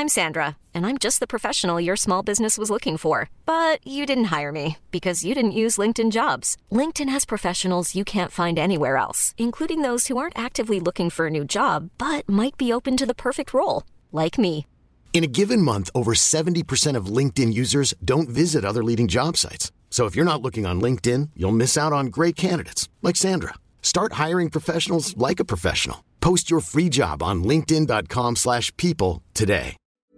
I'm Sandra, and I'm just the professional your small business was looking for. But you didn't hire me because you didn't use LinkedIn Jobs. LinkedIn has professionals you can't find anywhere else, including those who aren't actively looking for a new job, but might be open to the perfect role, like me. In a given month, over 70% of LinkedIn users don't visit other leading job sites. So if you're not looking on LinkedIn, you'll miss out on great candidates like Sandra. Start hiring professionals like a professional. Post your free job on linkedin.com/people today.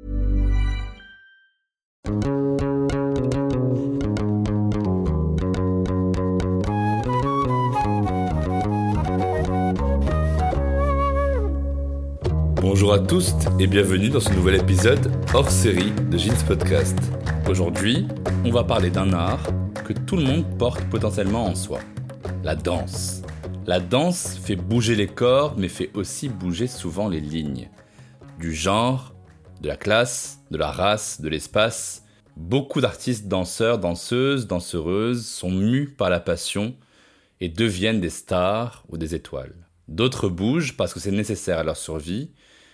Bonjour à tous et bienvenue dans ce nouvel épisode hors série de Jeans Podcast. Aujourd'hui, on va parler d'un art que tout le monde porte potentiellement en soi, la danse. La danse fait bouger les corps, mais fait aussi bouger souvent les lignes. Du genre, de la classe, de la race, de l'espace. Beaucoup d'artistes danseurs, danseuses, danseuses sont mus par la passion et deviennent des stars ou des étoiles. D'autres bougent parce que c'est nécessaire à leur survie.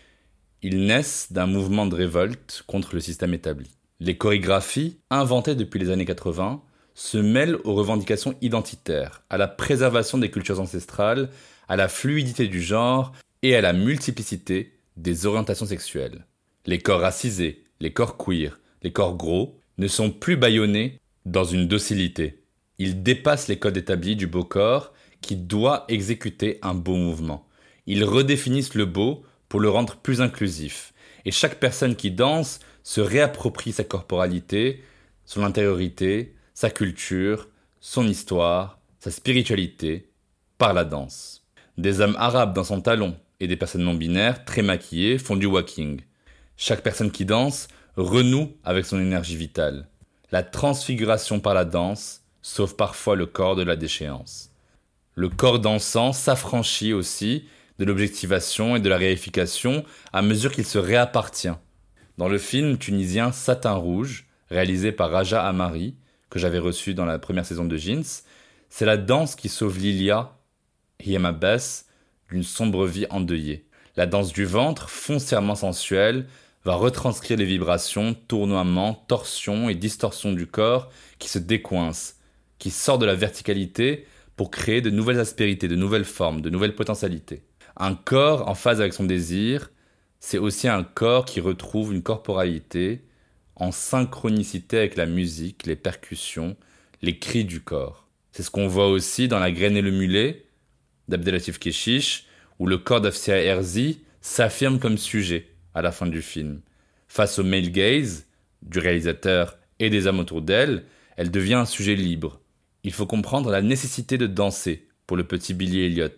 Ils naissent d'un mouvement de révolte contre le système établi. Les chorégraphies, inventées depuis les années 80, se mêlent aux revendications identitaires, à la préservation des cultures ancestrales, à la fluidité du genre et à la multiplicité des orientations sexuelles. Les corps racisés, les corps queer, les corps gros ne sont plus bâillonnés dans une docilité. Ils dépassent les codes établis du beau corps qui doit exécuter un beau mouvement. Ils redéfinissent le beau pour le rendre plus inclusif. Et chaque personne qui danse se réapproprie sa corporalité, son intériorité, sa culture, son histoire, sa spiritualité, par la danse. Des hommes arabes dans son talon et des personnes non-binaires, très maquillées, font du walking. Chaque personne qui danse renoue avec son énergie vitale. La transfiguration par la danse sauve parfois le corps de la déchéance. Le corps dansant s'affranchit aussi de l'objectivation et de la réification à mesure qu'il se réappartient. Dans le film tunisien Satin Rouge, réalisé par Raja Amari, que j'avais reçu dans la première saison de Jeans, c'est la danse qui sauve Lilia Hiem Abbas d'une sombre vie endeuillée. La danse du ventre, foncièrement sensuelle, va retranscrire les vibrations, tournoiements, torsions et distorsions du corps qui se décoincent, qui sortent de la verticalité pour créer de nouvelles aspérités, de nouvelles formes, de nouvelles potentialités. Un corps en phase avec son désir, c'est aussi un corps qui retrouve une corporalité en synchronicité avec la musique, les percussions, les cris du corps. C'est ce qu'on voit aussi dans La Graine et le Mulet d'Abdelatif Kechiche, où le corps d'Afsia Herzi s'affirme comme sujet à la fin du film. Face au male gaze du réalisateur et des hommes autour d'elle, elle devient un sujet libre. Il faut comprendre la nécessité de danser pour le petit Billy Elliot,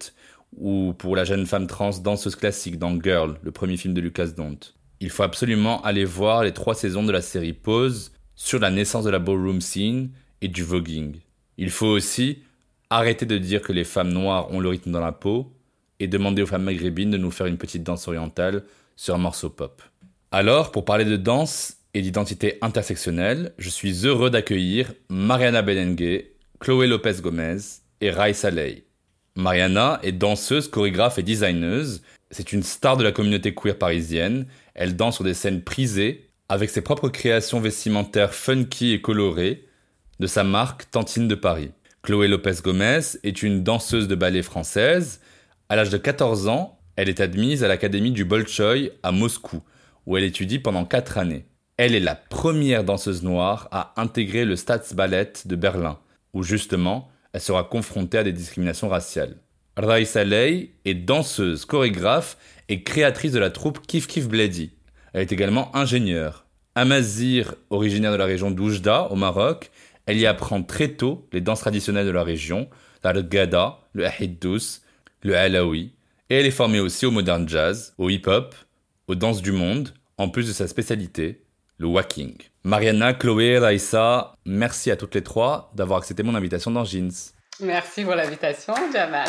ou pour la jeune femme trans danseuse classique dans Girl, le premier film de Lucas Dont. Il faut absolument aller voir les 3 saisons de la série Pose sur la naissance de la ballroom scene et du voguing. Il faut aussi arrêter de dire que les femmes noires ont le rythme dans la peau et demander aux femmes maghrébines de nous faire une petite danse orientale sur un morceau pop. Alors, pour parler de danse et d'identité intersectionnelle, je suis heureux d'accueillir Mariana Belengue, Chloé Lopez Gomez et Raissa Ley. Mariana est danseuse, chorégraphe et designeuse. C'est une star de la communauté queer parisienne. Elle danse sur des scènes prisées avec ses propres créations vestimentaires funky et colorées de sa marque Tantine de Paris. Chloé Lopez Gomez est une danseuse de ballet française. À l'âge de 14 ans, elle est admise à l'Académie du Bolchoï à Moscou, où elle étudie pendant 4 années. Elle est la première danseuse noire à intégrer le Staatsballett de Berlin, où justement, elle sera confrontée à des discriminations raciales. Raissa Ley est danseuse, chorégraphe et créatrice de la troupe Kif Kif Bledi. Elle est également ingénieure. Amazigh, originaire de la région d'Oujda, au Maroc, elle y apprend très tôt les danses traditionnelles de la région, la Rgada, le Ahid-Dous, le Alaoui, et elle est formée aussi au modern jazz, au hip-hop, aux danses du monde, en plus de sa spécialité, le walking. Mariana, Chloé, Raissa, merci à toutes les 3 d'avoir accepté mon invitation dans Jeans. Merci pour l'invitation, Jamal.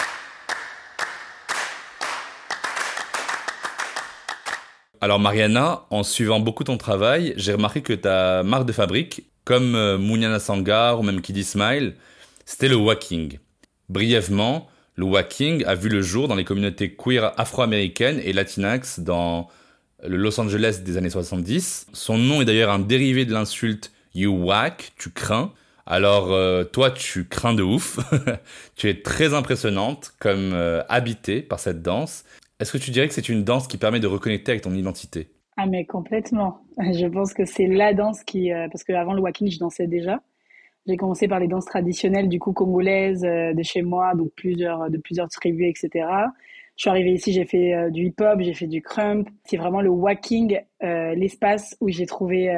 Alors Mariana, en suivant beaucoup ton travail, j'ai remarqué que ta marque de fabrique, comme Mouniana Sangar ou même Kiddy Smile, c'était le walking. Brièvement, le walking a vu le jour dans les communautés queer afro-américaines et latinx dans le Los Angeles des années 70. Son nom est d'ailleurs un dérivé de l'insulte « you whack », tu crains. Alors, toi, tu crains de ouf. Tu es très impressionnante comme habitée par cette danse. Est-ce que tu dirais que c'est une danse qui permet de reconnecter avec ton identité? Ah mais complètement. Je pense que c'est la danse qui... parce qu'avant le walking, je dansais déjà. J'ai commencé par les danses traditionnelles, du coup, congolaises, de chez moi, donc de plusieurs tribus, etc. Je suis arrivée ici, j'ai fait du hip-hop, j'ai fait du crump. C'est vraiment le walking, l'espace où j'ai trouvé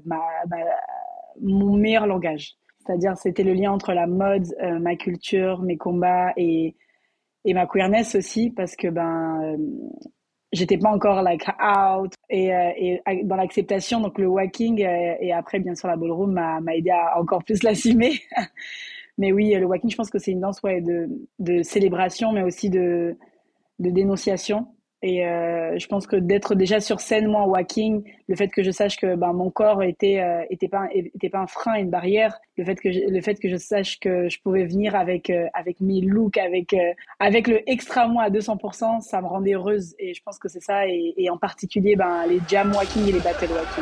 mon meilleur langage. C'est-à-dire, c'était le lien entre la mode, ma culture, mes combats et ma queerness aussi, parce que j'étais pas encore like out et dans l'acceptation. Donc le walking et après bien sûr la ballroom m'a aidé à encore plus l'assumer. Mais oui, le walking, je pense que c'est une danse de célébration, mais aussi de dénonciation. Et je pense que d'être déjà sur scène, moi, en walking, le fait que je sache que mon corps était pas un frein, une barrière, le fait que je sache que je pouvais venir avec mes looks, avec le extra moi à 200%, ça me rendait heureuse. Et je pense que c'est ça, et en particulier les jam walking et les battle walking.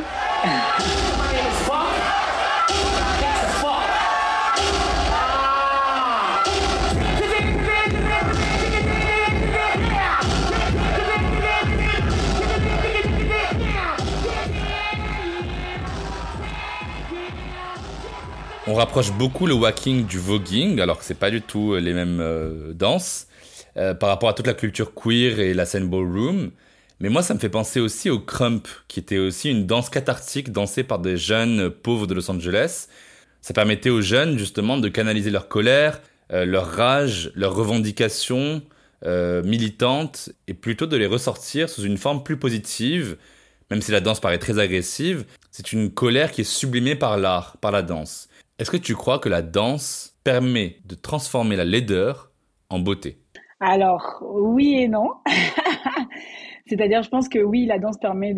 On rapproche beaucoup le walking du voguing, alors que c'est pas du tout les mêmes danses, par rapport à toute la culture queer et la scène ballroom. Mais moi, ça me fait penser aussi au crump, qui était aussi une danse cathartique dansée par des jeunes pauvres de Los Angeles. Ça permettait aux jeunes, justement, de canaliser leur colère, leur rage, leurs revendications militantes, et plutôt de les ressortir sous une forme plus positive. Même si la danse paraît très agressive, c'est une colère qui est sublimée par l'art, par la danse. Est-ce que tu crois que la danse permet de transformer la laideur en beauté? Alors, oui et non. C'est-à-dire, je pense que oui, la danse permet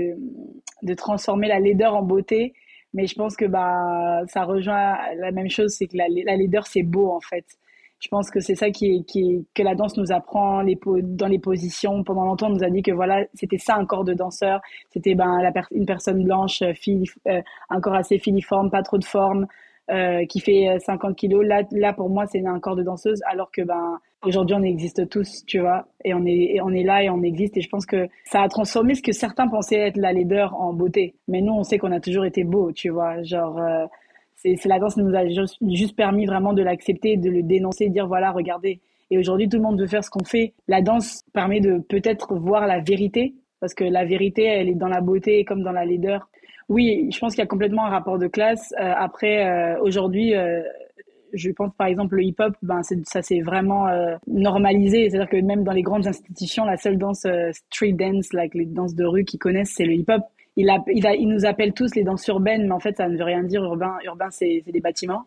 de transformer la laideur en beauté, mais je pense que ça rejoint la même chose, c'est que la laideur, c'est beau en fait. Je pense que c'est ça que la danse nous apprend dans les positions. Pendant longtemps, on nous a dit que voilà, c'était ça un corps de danseur. C'était une personne blanche, un corps assez filiforme, pas trop de forme, qui fait 50 kilos. Là, pour moi, c'est un corps de danseuse, alors que aujourd'hui, on existe tous, tu vois, et on est là et on existe. Et je pense que ça a transformé ce que certains pensaient être la laideur en beauté. Mais nous, on sait qu'on a toujours été beau, tu vois, genre. C'est la danse qui nous a juste permis vraiment de l'accepter, de le dénoncer, de dire voilà, regardez. Et aujourd'hui, tout le monde veut faire ce qu'on fait. La danse permet de peut-être voir la vérité, parce que la vérité, elle est dans la beauté comme dans la laideur. Oui, je pense qu'il y a complètement un rapport de classe. Après, aujourd'hui, je pense par exemple le hip-hop, ça s'est vraiment normalisé. C'est-à-dire que même dans les grandes institutions, la seule danse street dance, like les danses de rue qu'ils connaissent, c'est le hip-hop. Il nous appelle tous les danses urbaines, mais en fait, ça ne veut rien dire. Urbain, c'est des bâtiments.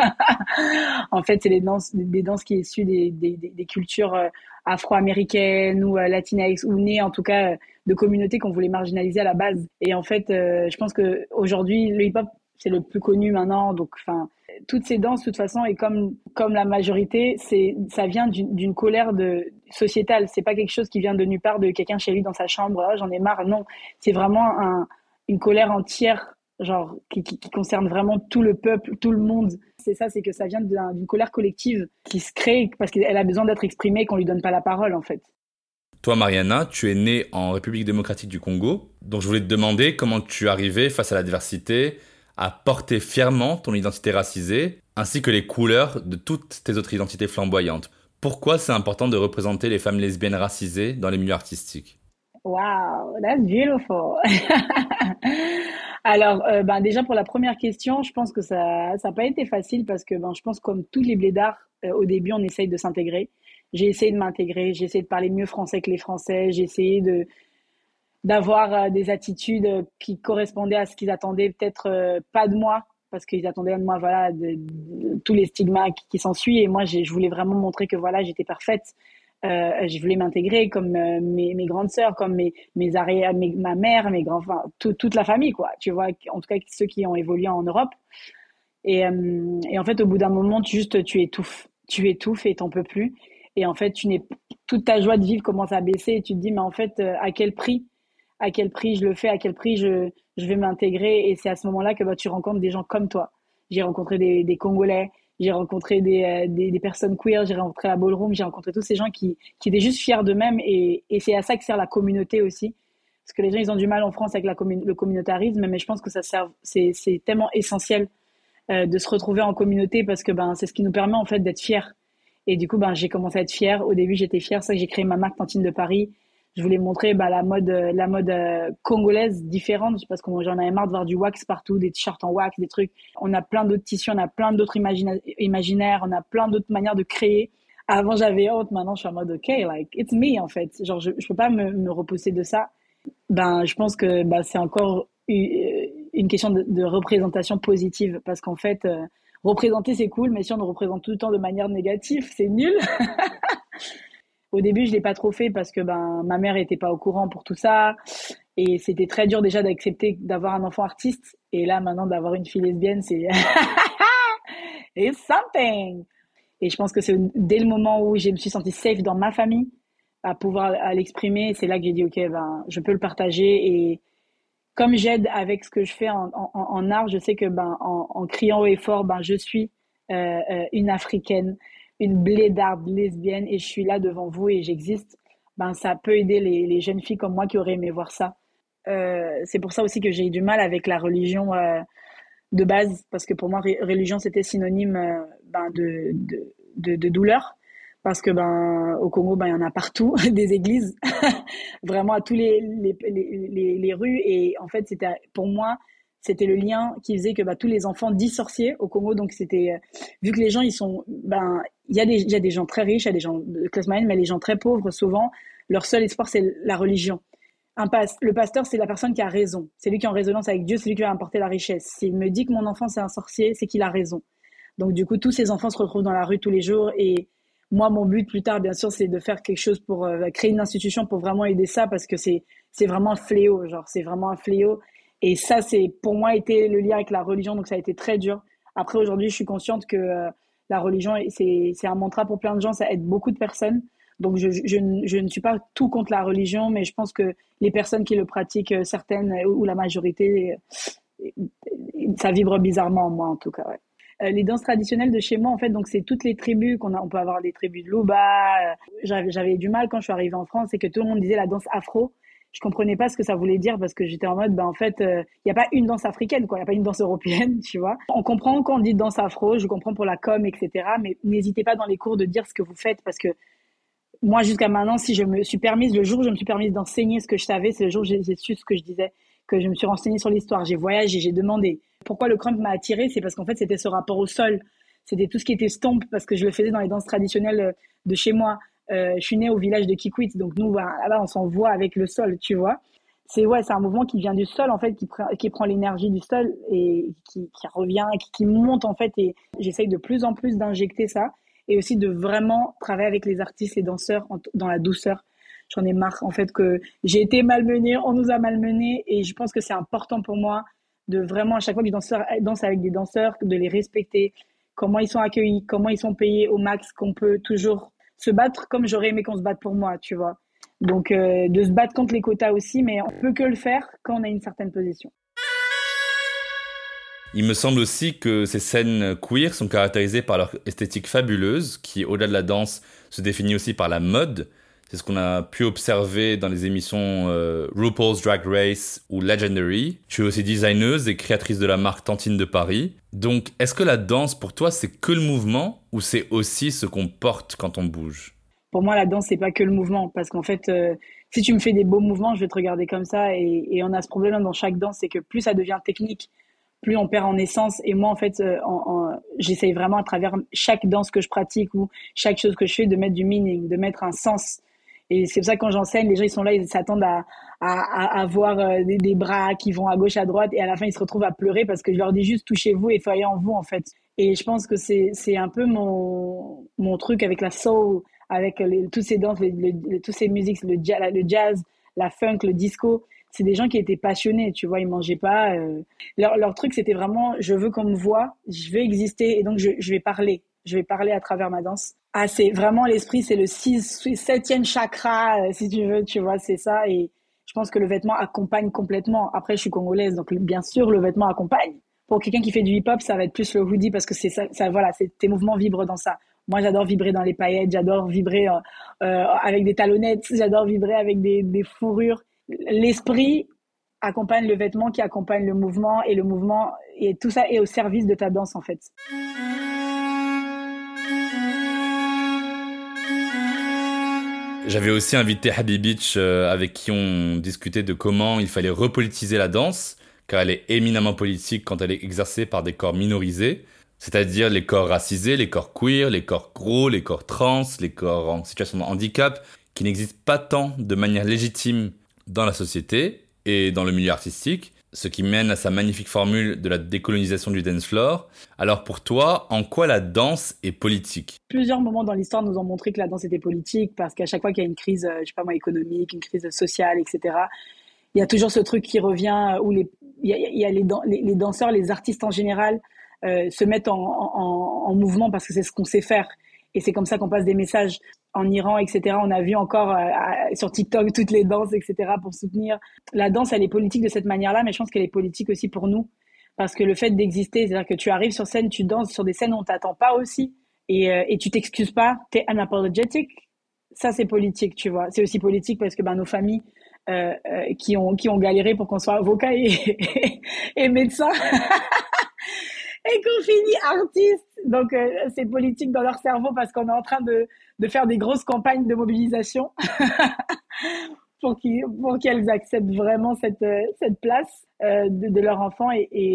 En fait, c'est des danses qui sont issues des cultures afro-américaines ou latinx, ou nées en tout cas de communautés qu'on voulait marginaliser à la base. Et en fait, je pense que aujourd'hui, le hip-hop, c'est le plus connu maintenant. Donc, toutes ces danses, de toute façon, et comme la majorité, ça vient d'une colère sociétale. C'est pas quelque chose qui vient de nulle part de quelqu'un chez lui dans sa chambre. Oh, j'en ai marre. Non, c'est vraiment une colère entière, genre qui concerne vraiment tout le peuple, tout le monde. C'est ça, c'est que ça vient d'une colère collective qui se crée parce qu'elle a besoin d'être exprimée et qu'on lui donne pas la parole, en fait. Toi, Mariana, tu es née en République démocratique du Congo. Donc, je voulais te demander comment tu arrivais face à la diversité à porter fièrement ton identité racisée, ainsi que les couleurs de toutes tes autres identités flamboyantes. Pourquoi c'est important de représenter les femmes lesbiennes racisées dans les milieux artistiques? Wow, that's beautiful. Alors, déjà pour la première question, je pense que ça n'a pas été facile parce que je pense comme tous les blédards, au début on essaye de s'intégrer. J'ai essayé de m'intégrer, j'ai essayé de parler mieux français que les Français, j'ai essayé d'avoir des attitudes qui correspondaient à ce qu'ils attendaient, peut-être pas de moi, parce qu'ils attendaient de moi, voilà, de tous les stigmas qui s'ensuivent. Et moi, je voulais vraiment montrer que voilà, j'étais parfaite. Je voulais m'intégrer comme mes grandes sœurs, comme ma mère, mes grands, toute la famille, quoi. Tu vois, en tout cas ceux qui ont évolué en Europe. Et en fait, au bout d'un moment, tu étouffes et t'en peux plus. Et en fait, toute ta joie de vivre commence à baisser et tu te dis, mais en fait, à quel prix à quel prix je le fais, à quel prix je vais m'intégrer. Et c'est à ce moment-là que tu rencontres des gens comme toi. J'ai rencontré des Congolais, j'ai rencontré des personnes queer, j'ai rencontré la ballroom, j'ai rencontré tous ces gens qui étaient juste fiers d'eux-mêmes. Et c'est à ça que sert la communauté aussi. Parce que les gens, ils ont du mal en France avec le communautarisme, mais je pense que c'est tellement essentiel de se retrouver en communauté parce que c'est ce qui nous permet en fait d'être fiers. Et du coup, j'ai commencé à être fière. Au début, j'étais fière. C'est ça que j'ai créé ma marque Tantine de Paris. Je voulais montrer la mode congolaise différente parce que j'en avais marre de voir du wax partout, des t-shirts en wax, des trucs. On a plein d'autres tissus, on a plein d'autres imaginaires, on a plein d'autres manières de créer. Avant, j'avais honte. Maintenant, je suis en mode OK, like it's me en fait. Genre, je peux pas me repousser de ça. Je pense que c'est encore une question de représentation positive parce qu'en fait, représenter c'est cool, mais si on nous représente tout le temps de manière négative, c'est nul. Au début, je l'ai pas trop fait parce que ma mère était pas au courant pour tout ça et c'était très dur déjà d'accepter d'avoir un enfant artiste et là maintenant d'avoir une fille lesbienne, c'est it's something. Et je pense que c'est dès le moment où je me suis sentie safe dans ma famille à pouvoir l'exprimer, c'est là que j'ai dit OK, je peux le partager et comme j'aide avec ce que je fais en art, je sais que en criant haut et fort, je suis une Africaine, une blédarde lesbienne et je suis là devant vous et j'existe. Ça peut aider les jeunes filles comme moi qui auraient aimé voir ça. C'est pour ça aussi que j'ai eu du mal avec la religion de base parce que pour moi religion c'était synonyme de douleur. Parce que au Congo il y en a partout des églises vraiment à tous les rues et en fait pour moi c'était le lien qui faisait que tous les enfants 10 sorciers au Congo donc c'était vu que les gens ils sont il y a des gens très riches, il y a des gens de classe moyenne mais les gens très pauvres souvent leur seul espoir c'est la religion. Le pasteur c'est la personne qui a raison, c'est lui qui est en résonance avec Dieu, c'est lui qui va apporter la richesse. S'il me dit que mon enfant c'est un sorcier, c'est qu'il a raison. Donc du coup tous ces enfants se retrouvent dans la rue tous les jours et moi, mon but plus tard, bien sûr, c'est de faire quelque chose pour créer une institution pour vraiment aider ça parce que c'est vraiment un fléau, genre c'est vraiment un fléau. Et ça, c'est pour moi été le lien avec la religion, donc ça a été très dur. Après, aujourd'hui, je suis consciente que la religion, c'est un mantra pour plein de gens, ça aide beaucoup de personnes. Donc, je ne suis pas tout contre la religion, mais je pense que les personnes qui le pratiquent, certaines ou la majorité, ça vibre bizarrement en moi en tout cas. Ouais. Les danses traditionnelles de chez moi, en fait, donc c'est toutes les tribus on peut avoir des tribus de Luba. J'avais du mal quand je suis arrivée en France et que tout le monde disait la danse afro. Je comprenais pas ce que ça voulait dire parce que j'étais en mode, en fait, il y a pas une danse africaine, quoi. Il y a pas une danse européenne, tu vois. On comprend quand on dit danse afro, je comprends pour la com, etc. Mais n'hésitez pas dans les cours de dire ce que vous faites parce que moi, jusqu'à maintenant, si je me suis permise, le jour où je me suis permise d'enseigner ce que je savais, c'est le jour où j'ai su ce que je disais, que je me suis renseignée sur l'histoire, j'ai voyagé, j'ai demandé. Pourquoi le crump m'a attirée, c'est parce qu'en fait, c'était ce rapport au sol. C'était tout ce qui était stomp, parce que je le faisais dans les danses traditionnelles de chez moi. Je suis née au village de Kikwit, donc nous, là, on s'envoie avec le sol, tu vois. C'est un mouvement qui vient du sol, en fait, qui prend l'énergie du sol et qui revient, qui monte, en fait. Et j'essaye de plus en plus d'injecter ça et aussi de vraiment travailler avec les artistes, les danseurs dans la douceur. J'en ai marre, en fait, que j'ai été malmenée, on nous a malmenés et je pense que c'est important pour moi de vraiment, à chaque fois que je danse avec des danseurs, de les respecter, comment ils sont accueillis, comment ils sont payés au max, qu'on peut toujours se battre comme j'aurais aimé qu'on se batte pour moi, tu vois. Donc, de se battre contre les quotas aussi, mais on peut que le faire quand on a une certaine position. Il me semble aussi que ces scènes queer sont caractérisées par leur esthétique fabuleuse, qui, au-delà de la danse, se définit aussi par la mode. C'est ce qu'on a pu observer dans les émissions RuPaul's Drag Race ou Legendary. Tu es aussi designeuse et créatrice de la marque Tantine de Paris. Donc, est-ce que la danse, pour toi, c'est que le mouvement ou c'est aussi ce qu'on porte quand on bouge ? Pour moi, la danse, c'est pas que le mouvement. Parce qu'en fait, si tu me fais des beaux mouvements, je vais te regarder comme ça. Et on a ce problème dans chaque danse, c'est que plus ça devient technique, plus on perd en essence. Et moi, en fait, j'essaye vraiment à travers chaque danse que je pratique ou chaque chose que je fais de mettre du meaning, de mettre un sens. Et c'est pour ça que quand j'enseigne, les gens ils sont là, ils s'attendent à voir des bras qui vont à gauche, à droite, et à la fin ils se retrouvent à pleurer parce que je leur dis juste touchez-vous et soyez en vous en fait. Et je pense que c'est un peu mon truc avec la soul, avec toutes ces danses, toutes ces musiques, le jazz, la funk, le disco. C'est des gens qui étaient passionnés, tu vois, ils mangeaient pas. Leur truc c'était vraiment je veux qu'on me voie, je veux exister et donc je vais parler. Je vais parler à travers ma danse. C'est vraiment l'esprit, c'est le 7e chakra, si tu veux, tu vois, c'est ça. Et Je pense que le vêtement accompagne complètement. Après, je suis congolaise, donc bien sûr, le vêtement accompagne. Pour quelqu'un qui fait du hip-hop, ça va être plus le hoodie parce que c'est ça, voilà, tes mouvements vibrent dans ça. Moi, j'adore vibrer dans les paillettes, j'adore vibrer avec des talonnettes, j'adore vibrer avec des fourrures. L'esprit accompagne le vêtement qui accompagne le mouvement et tout ça est au service de ta danse en fait. J'avais aussi invité Habibitch avec qui on discutait de comment il fallait repolitiser la danse, car elle est éminemment politique quand elle est exercée par des corps minorisés, c'est-à-dire les corps racisés, les corps queer, les corps gros, les corps trans, les corps en situation de handicap, qui n'existent pas tant de manière légitime dans la société et dans le milieu artistique, ce qui mène à sa magnifique formule de la décolonisation du dance floor. Alors pour toi, en quoi la danse est politique ? Plusieurs moments dans l'histoire nous ont montré que la danse était politique parce qu'à chaque fois qu'il y a une crise, je sais pas moi, économique, une crise sociale, etc., il y a toujours ce truc qui revient où il y a les danseurs, les artistes en général se mettent en mouvement parce que c'est ce qu'on sait faire. Et c'est comme ça qu'on passe des messages en Iran, etc. On a vu encore sur TikTok toutes les danses, etc. pour soutenir. La danse, elle est politique de cette manière-là, mais je pense qu'elle est politique aussi pour nous. Parce que le fait d'exister, c'est-à-dire que tu arrives sur scène, tu danses sur des scènes où on t'attend pas aussi, et tu t'excuses pas, t'es unapologetic. Ça, c'est politique, tu vois. C'est aussi politique parce que nos familles qui ont galéré pour qu'on soit avocat et médecin. Et qu'on finit artiste. Donc, c'est politique dans leur cerveau parce qu'on est en train de faire des grosses campagnes de mobilisation pour qu'elles acceptent vraiment cette place de leur enfant.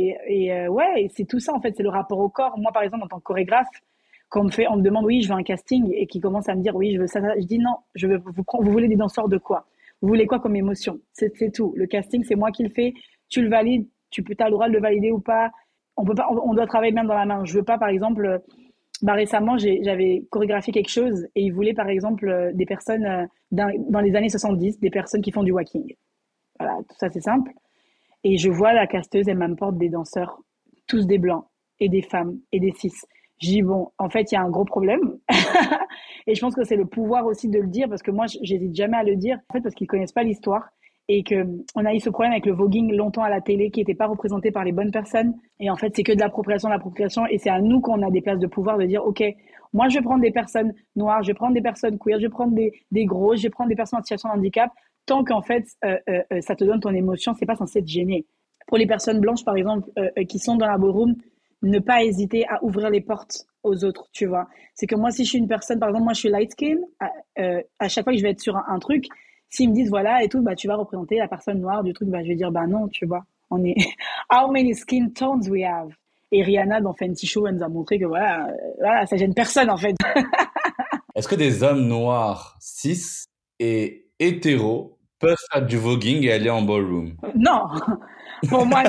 Ouais, et c'est tout ça, en fait, c'est le rapport au corps. Moi, par exemple, en tant que chorégraphe, quand on me demande, oui, je veux un casting, et qui commence à me dire, oui, je veux ça, je dis non, vous voulez des danseurs de quoi? Vous voulez quoi comme émotion? C'est tout. Le casting, c'est moi qui le fais. Tu le valides, t'as le droit de le valider ou pas. On doit travailler même dans la main. Je veux pas, par exemple, récemment, j'avais chorégraphié quelque chose et ils voulaient, par exemple, des personnes dans les années 70, des personnes qui font du walking. Voilà, tout ça, c'est simple. Et je vois la casteuse, elle m'apporte des danseurs, tous des blancs et des femmes et des cis. Je dis, bon, en fait, il y a un gros problème. Et je pense que c'est le pouvoir aussi de le dire parce que moi, j'hésite jamais à le dire, en fait, parce qu'ils connaissent pas l'histoire. Et qu'on a eu ce problème avec le voguing longtemps à la télé qui n'était pas représenté par les bonnes personnes. Et en fait, c'est que de l'appropriation. Et c'est à nous qu'on a des places de pouvoir de dire, OK, moi, je vais prendre des personnes noires, je vais prendre des personnes queer, je vais prendre des grosses, je vais prendre des personnes en situation de handicap. Tant qu'en fait, ça te donne ton émotion, c'est pas censé te gêner. Pour les personnes blanches, par exemple, qui sont dans la ballroom, ne pas hésiter à ouvrir les portes aux autres, tu vois. C'est que moi, si je suis une personne, par exemple, moi, je suis light skin, à chaque fois que je vais être sur un truc, s'ils me disent voilà et tout, tu vas représenter la personne noire du truc, je vais dire non, tu vois. On est how many skin tones we have. Et Rihanna dans Fenty Show, elle nous a montré que voilà, ça gêne personne en fait. Est-ce que des hommes noirs, cis et hétéros peuvent faire du voguing et aller en ballroom? Non. Pour moi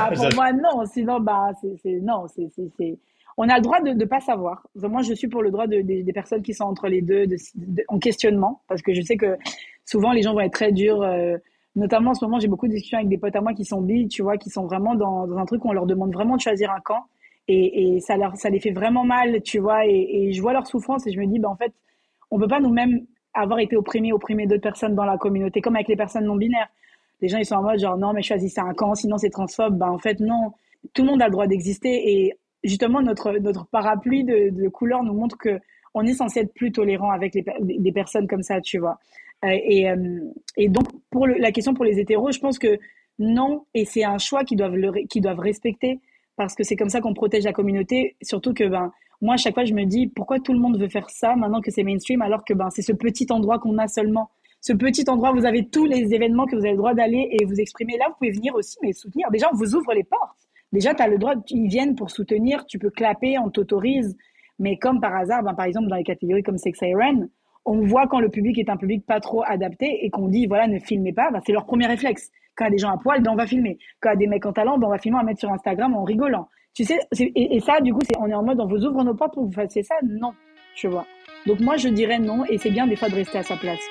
non, sinon non, c'est on a le droit de pas savoir. Moi, je suis pour le droit des personnes qui sont entre les deux, en questionnement, parce que je sais que souvent les gens vont être très durs. Notamment en ce moment, j'ai beaucoup de discussions avec des potes à moi qui sont bi, tu vois, qui sont vraiment dans un truc où on leur demande vraiment de choisir un camp, et ça les fait vraiment mal, tu vois. Et je vois leur souffrance et je me dis, en fait, on peut pas nous-mêmes avoir été opprimer d'autres personnes dans la communauté, comme avec les personnes non binaires. Les gens ils sont en mode genre non mais choisissez un camp, sinon c'est transphobe. En fait non, tout le monde a le droit d'exister et justement, notre parapluie de couleurs nous montre que on est censé être plus tolérant avec des personnes comme ça, tu vois. Et donc, pour la question pour les hétéros, je pense que non, et c'est un choix qu'ils doivent respecter parce que c'est comme ça qu'on protège la communauté. Surtout que, moi, à chaque fois, je me dis pourquoi tout le monde veut faire ça maintenant que c'est mainstream alors que, c'est ce petit endroit qu'on a seulement. Ce petit endroit, vous avez tous les événements que vous avez le droit d'aller et vous exprimer. Là, vous pouvez venir aussi, mais soutenir. Déjà, on vous ouvre les portes. Déjà, tu as le droit, ils viennent pour soutenir, tu peux clapper, on t'autorise. Mais comme par hasard, par exemple, dans les catégories comme Sex Siren, on voit quand le public est un public pas trop adapté et qu'on dit, voilà, ne filmez pas, c'est leur premier réflexe. Quand il y a des gens à poil, on va filmer. Quand il y a des mecs en talent, on va filmer, on va mettre sur Instagram en rigolant. Tu sais, et ça, du coup, on est en mode, on vous ouvre nos portes pour que vous fassiez ça? Non, tu vois. Donc moi, je dirais non, et c'est bien des fois de rester à sa place.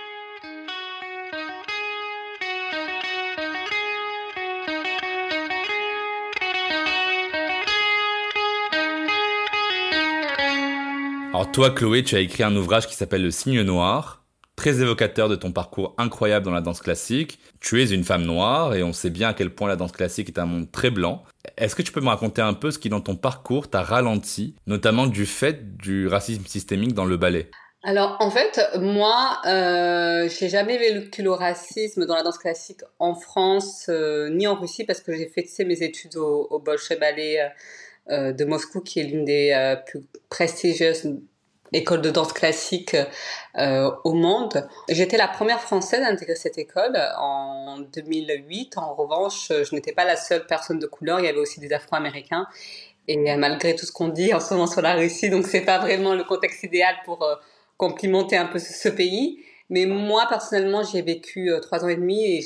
Alors toi, Chloé, tu as écrit un ouvrage qui s'appelle Le Signe Noir, très évocateur de ton parcours incroyable dans la danse classique. Tu es une femme noire et on sait bien à quel point la danse classique est un monde très blanc. Est-ce que tu peux me raconter un peu ce qui, dans ton parcours, t'a ralenti, notamment du fait du racisme systémique dans le ballet? Alors, en fait, moi, j'ai jamais vécu le racisme dans la danse classique en France, ni en Russie, parce que j'ai fait, tu sais, mes études au Bolshoi Ballet de Moscou, qui est l'une des plus prestigieuses écoles de danse classique au monde. J'étais la première Française à intégrer cette école en 2008. En revanche, je n'étais pas la seule personne de couleur, il y avait aussi des Afro-Américains. Et malgré tout ce qu'on dit en ce moment sur la Russie, donc c'est pas vraiment le contexte idéal pour complimenter un peu ce pays. Mais moi, personnellement, j'y ai vécu 3 ans et demi et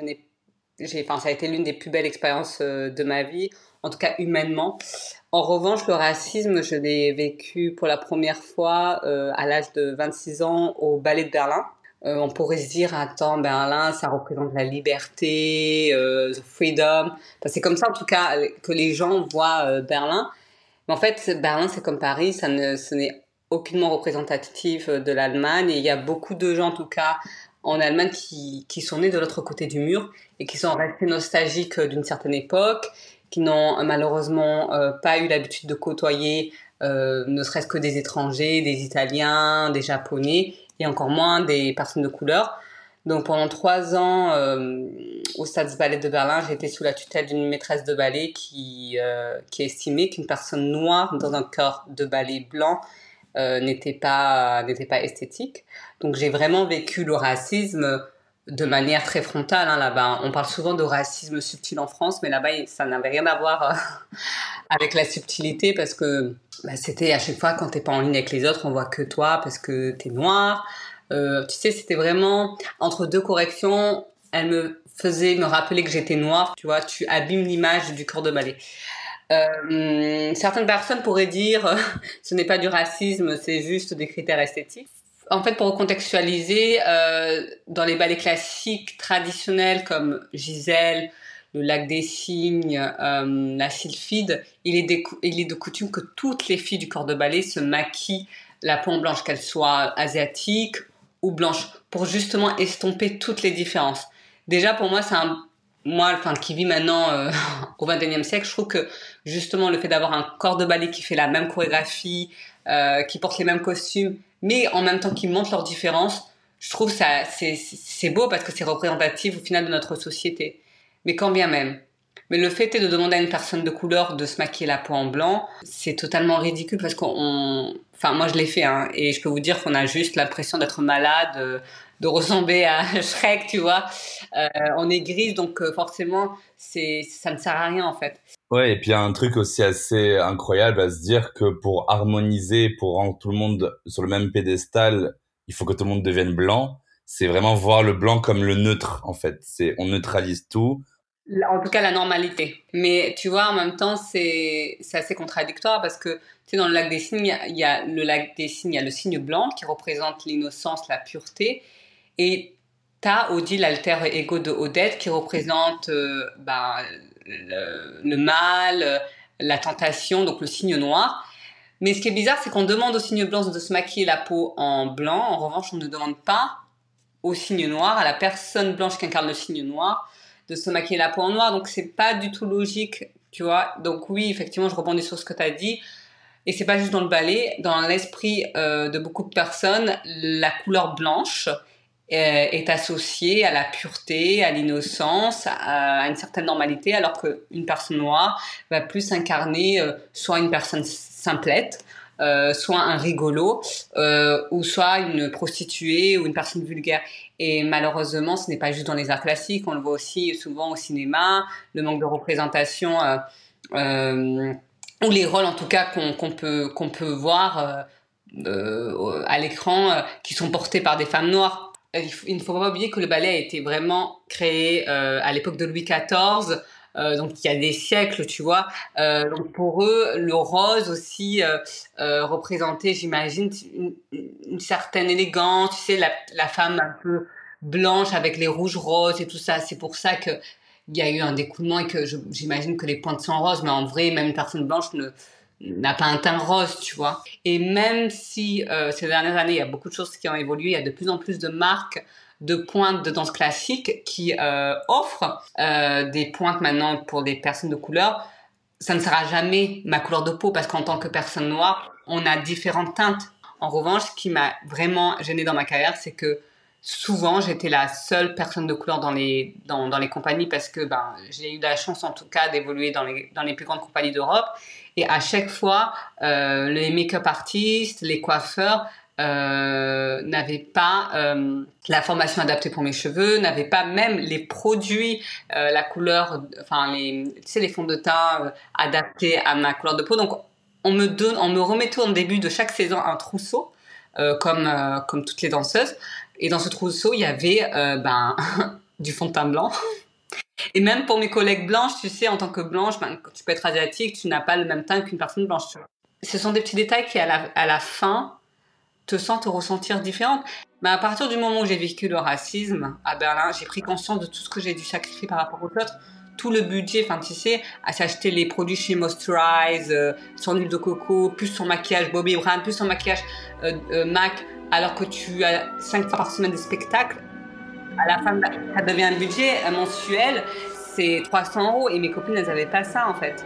enfin, ça a été l'une des plus belles expériences de ma vie, en tout cas humainement. En revanche, le racisme, je l'ai vécu pour la première fois à l'âge de 26 ans au Ballet de Berlin. On pourrait se dire, attends, Berlin, ça représente la liberté, the freedom. Enfin, c'est comme ça, en tout cas, que les gens voient Berlin. Mais en fait, Berlin, c'est comme Paris, ce n'est aucunement représentatif de l'Allemagne. Et il y a beaucoup de gens, en tout cas, en Allemagne qui sont nés de l'autre côté du mur et qui sont restés nostalgiques d'une certaine époque, qui n'ont malheureusement pas eu l'habitude de côtoyer ne serait-ce que des étrangers, des Italiens, des Japonais, et encore moins des personnes de couleur. Donc pendant 3 ans au Staatsballet de Berlin, j'ai été sous la tutelle d'une maîtresse de ballet qui estimait qu'une personne noire dans un corps de ballet blanc n'était pas esthétique. Donc j'ai vraiment vécu le racisme de manière très frontale, hein, là-bas. On parle souvent de racisme subtil en France, mais là-bas, ça n'avait rien à voir avec la subtilité parce que c'était à chaque fois quand t'es pas en ligne avec les autres, on voit que toi parce que t'es noir. Tu sais, c'était vraiment entre deux corrections. Elle me faisait me rappeler que j'étais noire. Tu vois, tu abîmes l'image du corps de ballet. Certaines personnes pourraient dire ce n'est pas du racisme, c'est juste des critères esthétiques. En fait, pour recontextualiser, dans les ballets classiques traditionnels comme Giselle, le Lac des Cygnes, la Sylphide, il est de coutume que toutes les filles du corps de ballet se maquillent la peau en blanche, qu'elles soient asiatiques ou blanches, pour justement estomper toutes les différences. Déjà, pour moi, qui vis maintenant au XXIe siècle, je trouve que justement le fait d'avoir un corps de ballet qui fait la même chorégraphie, qui porte les mêmes costumes, mais en même temps qui montrent leurs différences, je trouve ça c'est beau parce que c'est représentatif au final de notre société. Mais quand bien même. Mais le fait est de demander à une personne de couleur de se maquiller la peau en blanc, c'est totalement ridicule parce enfin moi je l'ai fait, hein, et je peux vous dire qu'on a juste l'impression d'être malade, de ressembler à Shrek, tu vois. On est grise, donc forcément ça ne sert à rien en fait. Ouais, et puis il y a un truc aussi assez incroyable à se dire que pour harmoniser, pour rendre tout le monde sur le même pédestal, il faut que tout le monde devienne blanc. C'est vraiment voir le blanc comme le neutre, en fait. On neutralise tout. En tout cas, la normalité. Mais tu vois, en même temps, c'est assez contradictoire parce que, tu sais, dans le lac des Cygnes, il y a le lac des Cygnes, il y a le cygne blanc qui représente l'innocence, la pureté. Et t'as Odile, l'alter ego de Odette, qui représente le mal, la tentation, donc le cygne noir. Mais ce qui est bizarre, c'est qu'on demande au cygne blanc de se maquiller la peau en blanc. En revanche, on ne demande pas au cygne noir, à la personne blanche qui incarne le cygne noir, de se maquiller la peau en noir. Donc c'est pas du tout logique, tu vois. Donc oui, effectivement, je rebondis sur ce que tu as dit. Et c'est pas juste dans le ballet, dans l'esprit de beaucoup de personnes, la couleur blanche est associée à la pureté, à l'innocence, à une certaine normalité, alors qu'une personne noire va plus incarner soit une personne simplette, soit un rigolo, ou soit une prostituée ou une personne vulgaire. Et malheureusement, ce n'est pas juste dans les arts classiques, on le voit aussi souvent au cinéma, le manque de représentation, ou les rôles en tout cas qu'on peut voir à l'écran qui sont portés par des femmes noires. Il ne faut pas oublier que le ballet a été vraiment créé à l'époque de Louis XIV, donc il y a des siècles, tu vois. Donc pour eux, le rose aussi représentait, j'imagine, une certaine élégance, tu sais, la femme un peu blanche avec les rouges roses et tout ça. C'est pour ça qu'il y a eu un découlement et que j'imagine que les pointes sont roses, mais en vrai, même une personne blanche n'a pas un teint rose, tu vois. Et même si ces dernières années, il y a beaucoup de choses qui ont évolué, il y a de plus en plus de marques de pointes de danse classique qui offrent des pointes maintenant pour des personnes de couleur. Ça ne sera jamais ma couleur de peau parce qu'en tant que personne noire, on a différentes teintes. En revanche, ce qui m'a vraiment gênée dans ma carrière, c'est que souvent, j'étais la seule personne de couleur dans les compagnies parce que j'ai eu la chance en tout cas d'évoluer dans les plus grandes compagnies d'Europe. Et à chaque fois, les make-up artistes, les coiffeurs n'avaient pas la formation adaptée pour mes cheveux, n'avaient pas même les produits, la couleur, enfin tu sais, les fonds de teint adaptés à ma couleur de peau. Donc on me remettait au début de chaque saison un trousseau, comme toutes les danseuses. Et dans ce trousseau, il y avait du fond de teint blanc. Et même pour mes collègues blanches, tu sais, en tant que blanche, tu peux être asiatique, tu n'as pas le même teint qu'une personne blanche. Tu vois. Ce sont des petits détails qui, à la fin, te ressentir différente. Mais à partir du moment où j'ai vécu le racisme à Berlin, j'ai pris conscience de tout ce que j'ai dû sacrifier par rapport aux autres. Tout le budget, enfin tu sais, à s'acheter les produits chez Moisturize, son huile de coco, plus son maquillage Bobbi Brown, plus son maquillage MAC, alors que tu as 5 fois par semaine des spectacles. À la fin, ça devient un budget mensuel, c'est 300 € et mes copines, elles n'avaient pas ça en fait.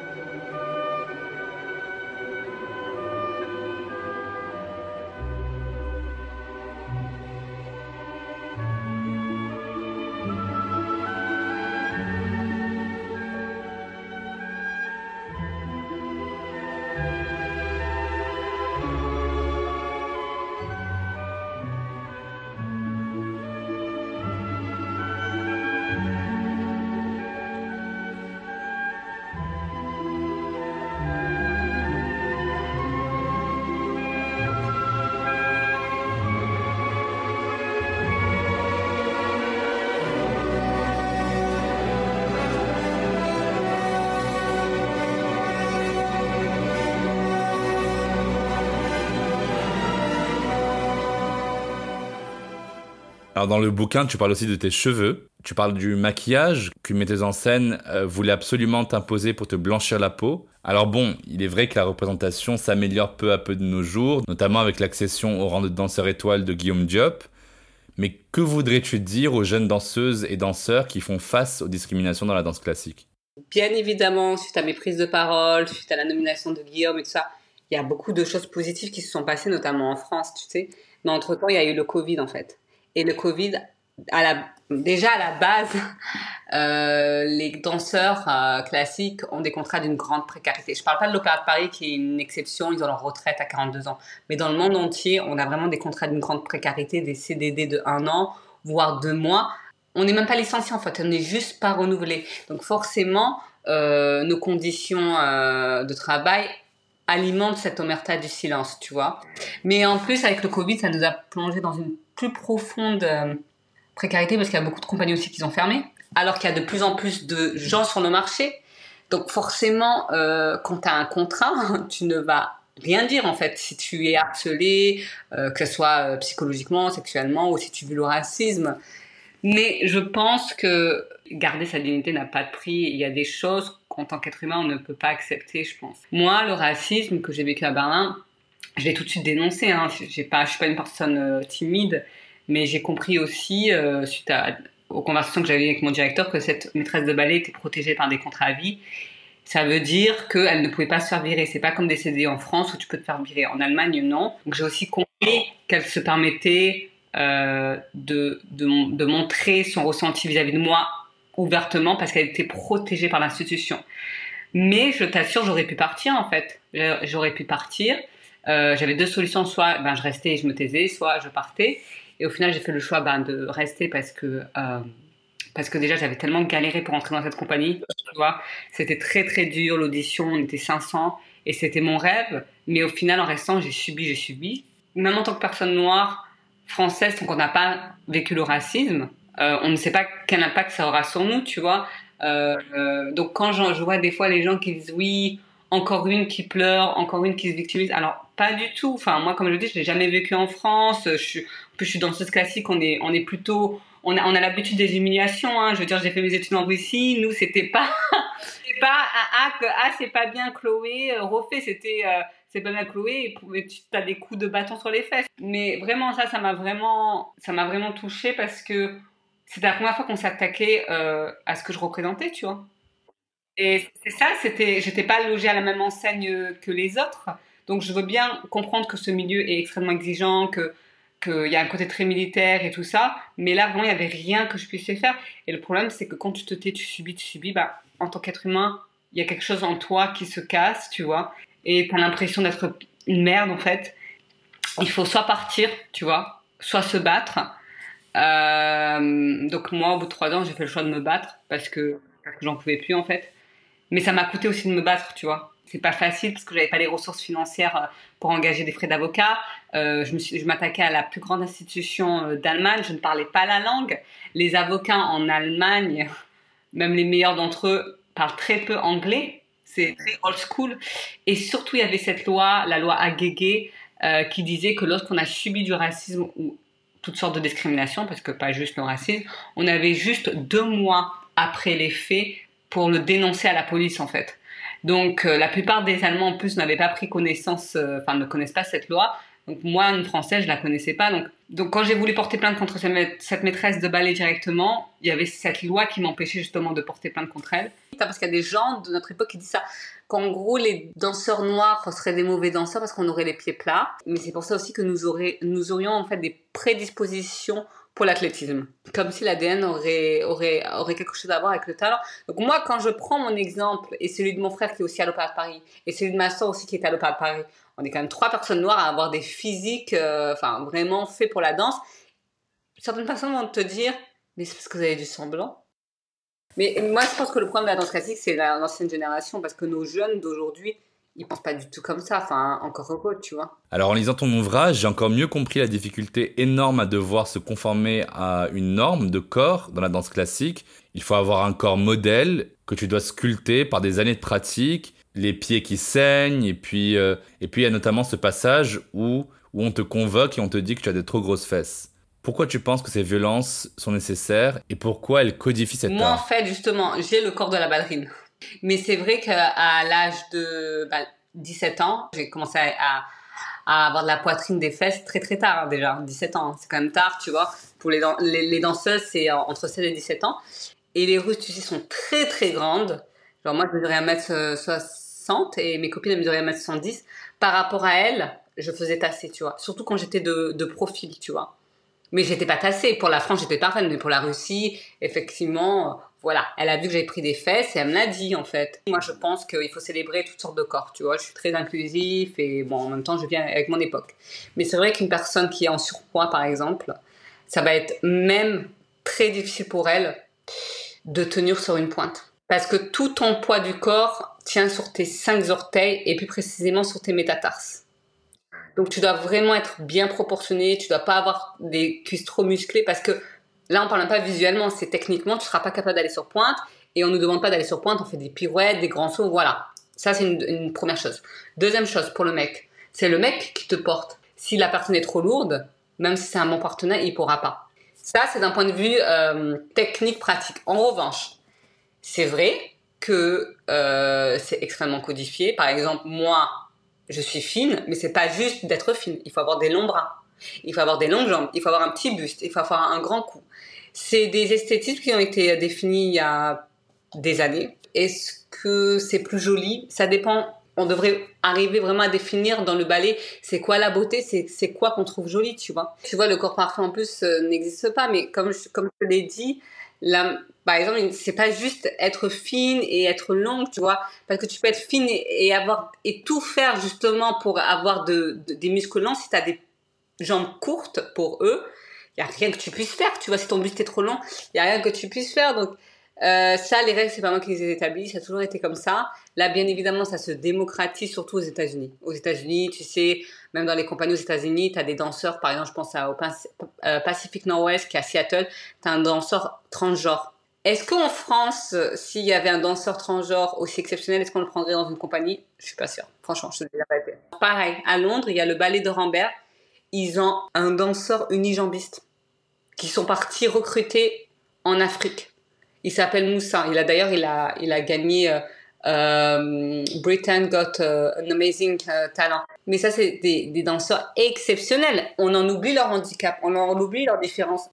Alors dans le bouquin, tu parles aussi de tes cheveux. Tu parles du maquillage qu'une metteuse en scène voulait absolument t'imposer pour te blanchir la peau. Alors bon, il est vrai que la représentation s'améliore peu à peu de nos jours, notamment avec l'accession au rang de danseur étoile de Guillaume Diop. Mais que voudrais-tu dire aux jeunes danseuses et danseurs qui font face aux discriminations dans la danse classique ? Bien évidemment, suite à mes prises de parole, suite à la nomination de Guillaume et tout ça, il y a beaucoup de choses positives qui se sont passées, notamment en France, tu sais. Mais entre-temps, il y a eu le Covid, en fait. Et le Covid, déjà à la base, les danseurs classiques ont des contrats d'une grande précarité. Je parle pas de l'Opéra de Paris qui est une exception, ils ont leur retraite à 42 ans. Mais dans le monde entier, on a vraiment des contrats d'une grande précarité, des CDD de 1 an, voire 2 mois. On n'est même pas licencié en fait, on n'est juste pas renouvelé. Donc forcément, nos conditions de travail alimentent cette omerta du silence, tu vois. Mais en plus, avec le Covid, ça nous a plongé dans une plus profonde précarité parce qu'il y a beaucoup de compagnies aussi qui ont fermé, alors qu'il y a de plus en plus de gens sur le marché. Donc forcément, quand tu as un contrat, tu ne vas rien dire en fait si tu es harcelé, que ce soit psychologiquement, sexuellement ou si tu vis le racisme. Mais je pense que garder sa dignité n'a pas de prix. Il y a des choses qu'en tant qu'être humain, on ne peut pas accepter, je pense. Moi, le racisme que j'ai vécu à Berlin, je l'ai tout de suite dénoncé. Hein. Je suis pas une personne timide, mais j'ai compris aussi, suite aux conversations que j'avais avec mon directeur, que cette maîtresse de ballet était protégée par des contrats à vie. Ça veut dire qu'elle ne pouvait pas se faire virer. C'est pas comme des CDI en France où tu peux te faire virer. En Allemagne, non. Donc j'ai aussi compris qu'elle se permettait de montrer son ressenti vis-à-vis de moi ouvertement parce qu'elle était protégée par l'institution. Mais je t'assure, j'aurais pu partir en fait. J'aurais pu partir. J'avais 2 solutions, soit je restais et je me taisais, soit je partais. Et au final, j'ai fait le choix de rester parce que déjà j'avais tellement galéré pour entrer dans cette compagnie. Tu vois, c'était très très dur, l'audition, on était 500 et c'était mon rêve. Mais au final, en restant, j'ai subi. Même en tant que personne noire française, tant qu'on n'a pas vécu le racisme, on ne sait pas quel impact ça aura sur nous, tu vois. Donc quand je vois des fois les gens qui disent oui, encore une qui pleure, encore une qui se victimise, alors pas du tout. Enfin moi, comme je le dis, je l'ai jamais vécu en France. Je suis danseuse classique, on est plutôt, on a l'habitude des humiliations. Hein. Je veux dire, j'ai fait mes études en Russie, nous c'était pas pas c'est pas bien Chloé, refait, c'était c'est pas bien Chloé, et tu as des coups de bâton sur les fesses. Mais vraiment ça m'a vraiment touchée parce que c'était la première fois qu'on s'attaquait à ce que je représentais, tu vois. Et c'est ça, j'étais pas logée à la même enseigne que les autres. Donc je veux bien comprendre que ce milieu est extrêmement exigeant, qu'il y a un côté très militaire et tout ça. Mais là, vraiment, il y avait rien que je puisse faire. Et le problème, c'est que quand tu te tais, tu subis, bah, en tant qu'être humain, il y a quelque chose en toi qui se casse, tu vois. Et t'as l'impression d'être une merde, en fait. Il faut soit partir, tu vois, soit se battre. Donc moi, au bout de 3 ans, j'ai fait le choix de me battre parce que j'en pouvais plus, en fait. Mais ça m'a coûté aussi de me battre, tu vois. C'est pas facile parce que j'avais pas les ressources financières pour engager des frais d'avocat. Je m'attaquais à la plus grande institution d'Allemagne. Je ne parlais pas la langue. Les avocats en Allemagne, même les meilleurs d'entre eux, parlent très peu anglais. C'est très old school. Et surtout, il y avait cette loi, la loi Agege, qui disait que lorsqu'on a subi du racisme ou toutes sortes de discriminations, parce que pas juste le racisme, on avait juste 2 mois après les faits pour le dénoncer à la police, en fait. Donc la plupart des Allemands en plus n'avaient pas pris connaissance, ne connaissent pas cette loi. Donc moi, une Française, je la connaissais pas. Donc quand j'ai voulu porter plainte contre cette maîtresse de ballet directement, il y avait cette loi qui m'empêchait justement de porter plainte contre elle. Parce qu'il y a des gens de notre époque qui disent ça, qu'en gros les danseurs noirs seraient des mauvais danseurs parce qu'on aurait les pieds plats. Mais c'est pour ça aussi que nous aurions en fait des prédispositions pour l'athlétisme. Comme si l'ADN aurait quelque chose à voir avec le talent. Donc moi, quand je prends mon exemple, et celui de mon frère qui est aussi à l'Opéra de Paris, et celui de ma soeur aussi qui est à l'Opéra de Paris, on est quand même 3 personnes noires à avoir des physiques vraiment faits pour la danse. Certaines personnes vont te dire, mais c'est parce que vous avez du sang blanc. Mais moi, je pense que le problème de la danse classique, c'est l'ancienne génération, parce que nos jeunes d'aujourd'hui, ils pensent pas du tout comme ça, encore heureux, tu vois. Alors en lisant ton ouvrage, j'ai encore mieux compris la difficulté énorme à devoir se conformer à une norme de corps dans la danse classique. Il faut avoir un corps modèle que tu dois sculpter par des années de pratique, les pieds qui saignent, et puis il y a notamment ce passage où on te convoque et on te dit que tu as de trop grosses fesses. Pourquoi tu penses que ces violences sont nécessaires et pourquoi elles codifient cet art ? Moi, en fait, justement, j'ai le corps de la ballerine. Mais c'est vrai qu'à l'âge de 17 ans, j'ai commencé à avoir de la poitrine, des fesses très très tard, déjà. 17 ans, c'est quand même tard, tu vois. Pour les danseuses, c'est entre 16 et 17 ans. Et les Russes, tu sais, sont très très grandes. Genre moi, je mesurais 1m60 et mes copines, elles mesuraient 1m70. Par rapport à elles, je faisais tasser, tu vois. Surtout quand j'étais de profil, tu vois. Mais j'étais pas tassée. Pour la France, j'étais parfaite. Mais pour la Russie, effectivement, voilà. Elle a vu que j'avais pris des fesses et elle me l'a dit, en fait. Moi, je pense qu'il faut célébrer toutes sortes de corps, tu vois. Je suis très inclusif et bon, en même temps, je viens avec mon époque. Mais c'est vrai qu'une personne qui est en surpoids, par exemple, ça va être même très difficile pour elle de tenir sur une pointe. Parce que tout ton poids du corps tient sur tes 5 orteils et plus précisément sur tes métatarses. Donc tu dois vraiment être bien proportionné, tu dois pas avoir des cuisses trop musclées parce que là on parle pas visuellement, c'est techniquement tu seras pas capable d'aller sur pointe et on nous demande pas d'aller sur pointe, on fait des pirouettes, des grands sauts, voilà. Ça c'est une première chose. Deuxième chose pour le mec, c'est le mec qui te porte. Si la personne est trop lourde, même si c'est un bon partenaire, il pourra pas. Ça c'est d'un point de vue technique pratique. En revanche, c'est vrai que c'est extrêmement codifié. Par exemple, moi je suis fine, mais c'est pas juste d'être fine. Il faut avoir des longs bras, il faut avoir des longues jambes, il faut avoir un petit buste, il faut avoir un grand cou. C'est des esthétismes qui ont été définis il y a des années. Est-ce que c'est plus joli ? Ça dépend. On devrait arriver vraiment à définir dans le ballet c'est quoi la beauté, c'est quoi qu'on trouve joli, tu vois. Tu vois, le corps parfait en plus n'existe pas, mais comme je te l'ai dit, là, par exemple, c'est pas juste être fine et être longue, tu vois, parce que tu peux être fine et tout faire justement pour avoir des muscles longs. Si t'as des jambes courtes pour eux, il y a rien que tu puisses faire, tu vois. Si ton buste est trop long, il y a rien que tu puisses faire. Donc ça, les règles, c'est pas moi qui les ai établies, ça a toujours été comme ça. Là, bien évidemment, ça se démocratise surtout aux États-Unis. Aux États-Unis, tu sais, même dans les compagnies aux États-Unis, t'as des danseurs, par exemple, je pense au Pacific Northwest qui est à Seattle, t'as un danseur transgenre. Est-ce qu'en France, s'il y avait un danseur transgenre aussi exceptionnel, est-ce qu'on le prendrait dans une compagnie ? Je suis pas sûre. Franchement, je te dis la vérité. Pareil, à Londres, il y a le ballet de Rambert. Ils ont un danseur unijambiste qui sont partis recruter en Afrique. Il s'appelle Moussa. Il a gagné Britain Got an Amazing Talent. Mais ça, c'est des danseurs exceptionnels. On en oublie leur handicap, on en oublie leurs différences.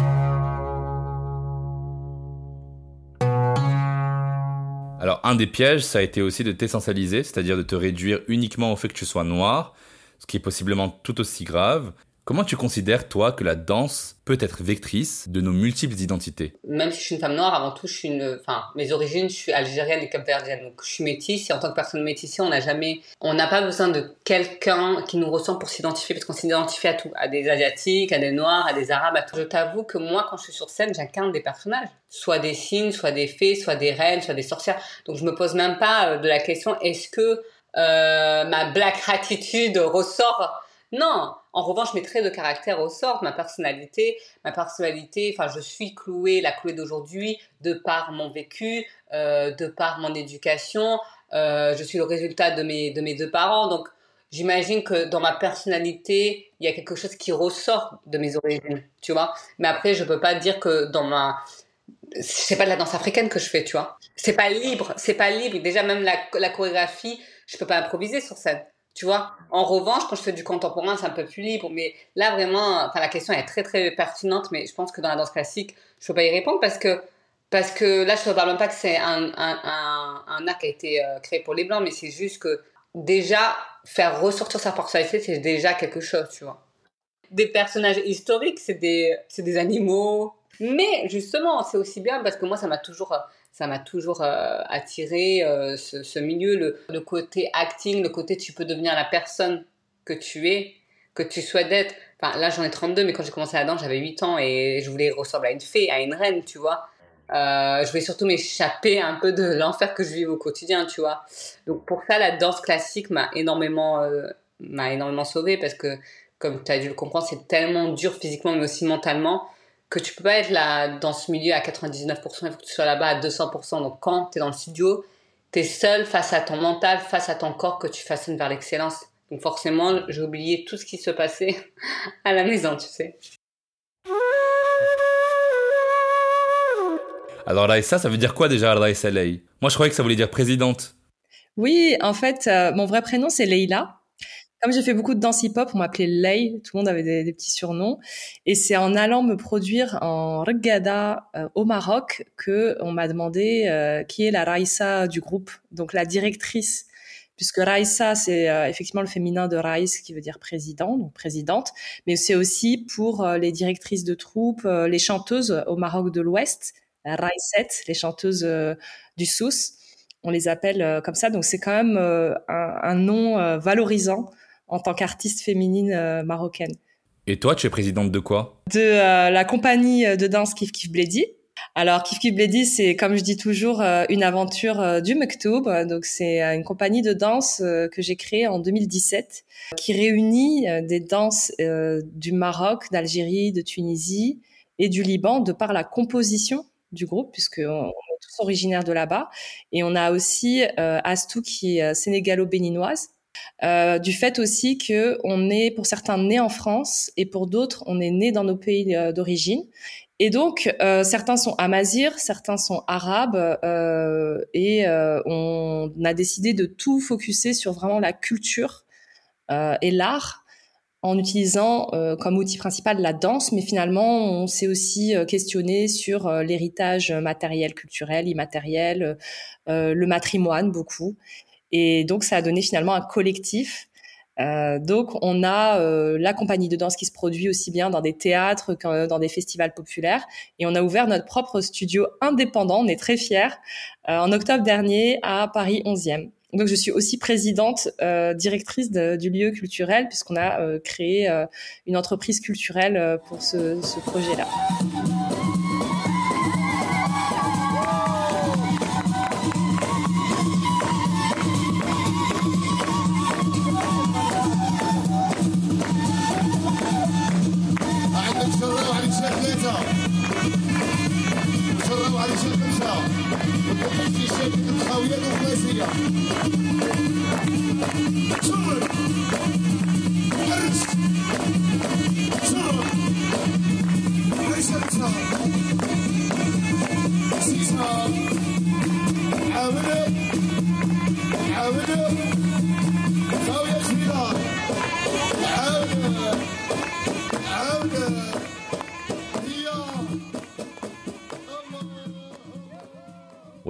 Alors, un des pièges, ça a été aussi de t'essentialiser, c'est-à-dire de te réduire uniquement au fait que tu sois noir, ce qui est possiblement tout aussi grave. Comment tu considères, toi, que la danse peut être vectrice de nos multiples identités ? Même si je suis une femme noire, avant tout, mes origines, je suis algérienne et capverdienne. Donc, je suis métisse et en tant que personne métissée, on n'a pas besoin de quelqu'un qui nous ressemble pour s'identifier, parce qu'on s'identifie à tout, à des Asiatiques, à des Noirs, à des Arabes, à tout. Je t'avoue que moi, quand je suis sur scène, j'incarne des personnages. Soit des cygnes, soit des fées, soit des reines, soit des sorcières. Donc, je me pose même pas de la question, est-ce que ma black attitude ressort ? Non, en revanche, mes traits de caractère ressortent, ma personnalité, je suis la clouée d'aujourd'hui, de par mon vécu, de par mon éducation, je suis le résultat de mes deux parents, donc j'imagine que dans ma personnalité, il y a quelque chose qui ressort de mes origines, tu vois. Mais après, je peux pas dire que c'est pas de la danse africaine que je fais, tu vois. C'est pas libre. Déjà, même la chorégraphie, je peux pas improviser sur scène. Tu vois, en revanche, quand je fais du contemporain, c'est un peu plus libre. Mais là, vraiment, la question est très, très pertinente. Mais je pense que dans la danse classique, je peux pas y répondre parce que là, je ne parle même pas que c'est un art qui a été créé pour les Blancs. Mais c'est juste que déjà, faire ressortir sa personnalité, c'est déjà quelque chose, tu vois. Des personnages historiques, c'est des animaux. Mais justement, c'est aussi bien parce que moi, ça m'a toujours attiré ce milieu, le côté acting, le côté tu peux devenir la personne que tu es, que tu souhaites être. Enfin, là, j'en ai 32, mais quand j'ai commencé la danse, j'avais 8 ans et je voulais ressembler à une fée, à une reine, tu vois. Je voulais surtout m'échapper un peu de l'enfer que je vis au quotidien, tu vois. Donc, pour ça, la danse classique m'a énormément sauvée parce que, comme tu as dû le comprendre, c'est tellement dur physiquement, mais aussi mentalement, que tu peux pas être là dans ce milieu à 99%, il faut que tu sois là-bas à 200%. Donc quand tu es dans le studio, tu es seul face à ton mental, face à ton corps que tu façonnes vers l'excellence. Donc forcément, j'ai oublié tout ce qui se passait à la maison, tu sais. Alors Raïssa, ça veut dire quoi déjà Raïssa Ley ? Moi je croyais que ça voulait dire présidente. Oui, en fait, mon vrai prénom c'est Leïla. Comme j'ai fait beaucoup de danse hip-hop, on m'appelait Ley, tout le monde avait des petits surnoms. Et c'est en allant me produire en Reggada au Maroc que on m'a demandé qui est la Raïssa du groupe, donc la directrice. Puisque Raïssa, c'est effectivement le féminin de Raïs, qui veut dire président, donc présidente. Mais c'est aussi pour les directrices de troupes, les chanteuses au Maroc de l'Ouest, la Raïsette, les chanteuses du Souss. On les appelle comme ça. Donc c'est quand même un nom valorisant en tant qu'artiste féminine marocaine. Et toi, tu es présidente de quoi ? De la compagnie de danse Kif Kif Bledi. Alors, Kif Kif Bledi, c'est, comme je dis toujours, une aventure du Mektoub. Donc, c'est une compagnie de danse que j'ai créée en 2017, qui réunit des danses du Maroc, d'Algérie, de Tunisie et du Liban, de par la composition du groupe, puisqu'on est tous originaires de là-bas. Et on a aussi Astou, qui est sénégalo-béninoise. Du fait aussi que on est pour certains nés en France et pour d'autres on est nés dans nos pays d'origine, et donc certains sont amazirs, certains sont arabes, et on a décidé de tout focuser sur vraiment la culture et l'art en utilisant comme outil principal la danse, mais finalement on s'est aussi questionné sur l'héritage matériel, culturel, immatériel, le matrimoine beaucoup. Et donc, ça a donné finalement un collectif. Donc, on a la compagnie de danse qui se produit aussi bien dans des théâtres que dans des festivals populaires. Et on a ouvert notre propre studio indépendant, on est très fiers, en octobre dernier à Paris 11e. Donc, je suis aussi présidente, directrice du lieu culturel, puisqu'on a créé une entreprise culturelle pour ce projet-là.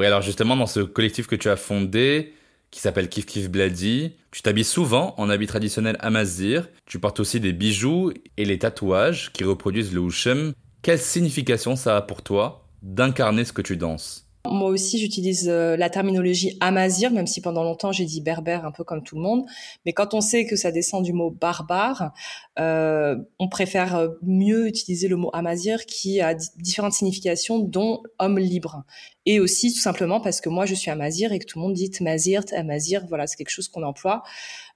Oui, alors justement, dans ce collectif que tu as fondé, qui s'appelle Kif Kif Bladi, tu t'habilles souvent en habits traditionnels amazigh, tu portes aussi des bijoux et les tatouages qui reproduisent le Houchem. Quelle signification ça a pour toi d'incarner ce que tu danses? Moi aussi, j'utilise la terminologie amazigh, même si pendant longtemps j'ai dit berbère, un peu comme tout le monde. Mais quand on sait que ça descend du mot barbare, on préfère mieux utiliser le mot amazigh qui a différentes significations, dont homme libre. Et aussi, tout simplement, parce que moi, je suis amazigh et que tout le monde dit tmazigh, amazigh, voilà, c'est quelque chose qu'on emploie.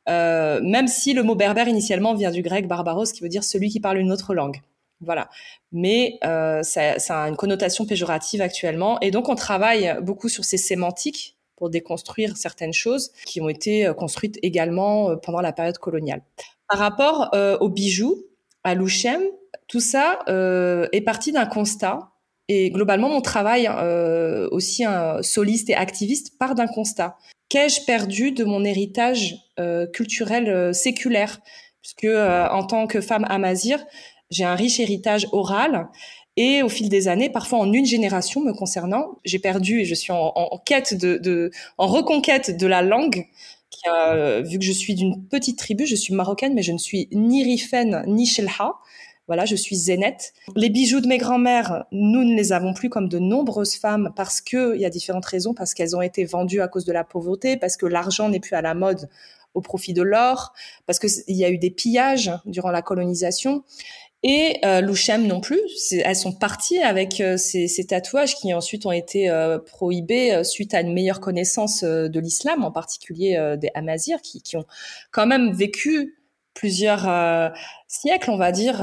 Même si le mot berbère, initialement, vient du grec barbaros, qui veut dire celui qui parle une autre langue. Voilà. Mais ça a une connotation péjorative actuellement. Et donc, on travaille beaucoup sur ces sémantiques pour déconstruire certaines choses qui ont été construites également pendant la période coloniale. Par rapport aux bijoux, à l'Houchem, tout ça est parti d'un constat. Et globalement, mon travail aussi soliste et activiste part d'un constat. Qu'ai-je perdu de mon héritage culturel séculaire? Puisque en tant que femme amazigh, j'ai un riche héritage oral et au fil des années, parfois en une génération me concernant, j'ai perdu et je suis en quête en reconquête de la langue. Vu que je suis d'une petite tribu, je suis marocaine, mais je ne suis ni Rifen ni Shelha. Voilà, je suis zénette. Les bijoux de mes grands-mères, nous ne les avons plus comme de nombreuses femmes parce que il y a différentes raisons, parce qu'elles ont été vendues à cause de la pauvreté, parce que l'argent n'est plus à la mode au profit de l'or, parce que il y a eu des pillages durant la colonisation. Et l'Houchem non plus, elles sont parties avec ces tatouages qui ensuite ont été prohibés suite à une meilleure connaissance de l'islam, en particulier des Amazirs, qui ont quand même vécu plusieurs siècles, on va dire,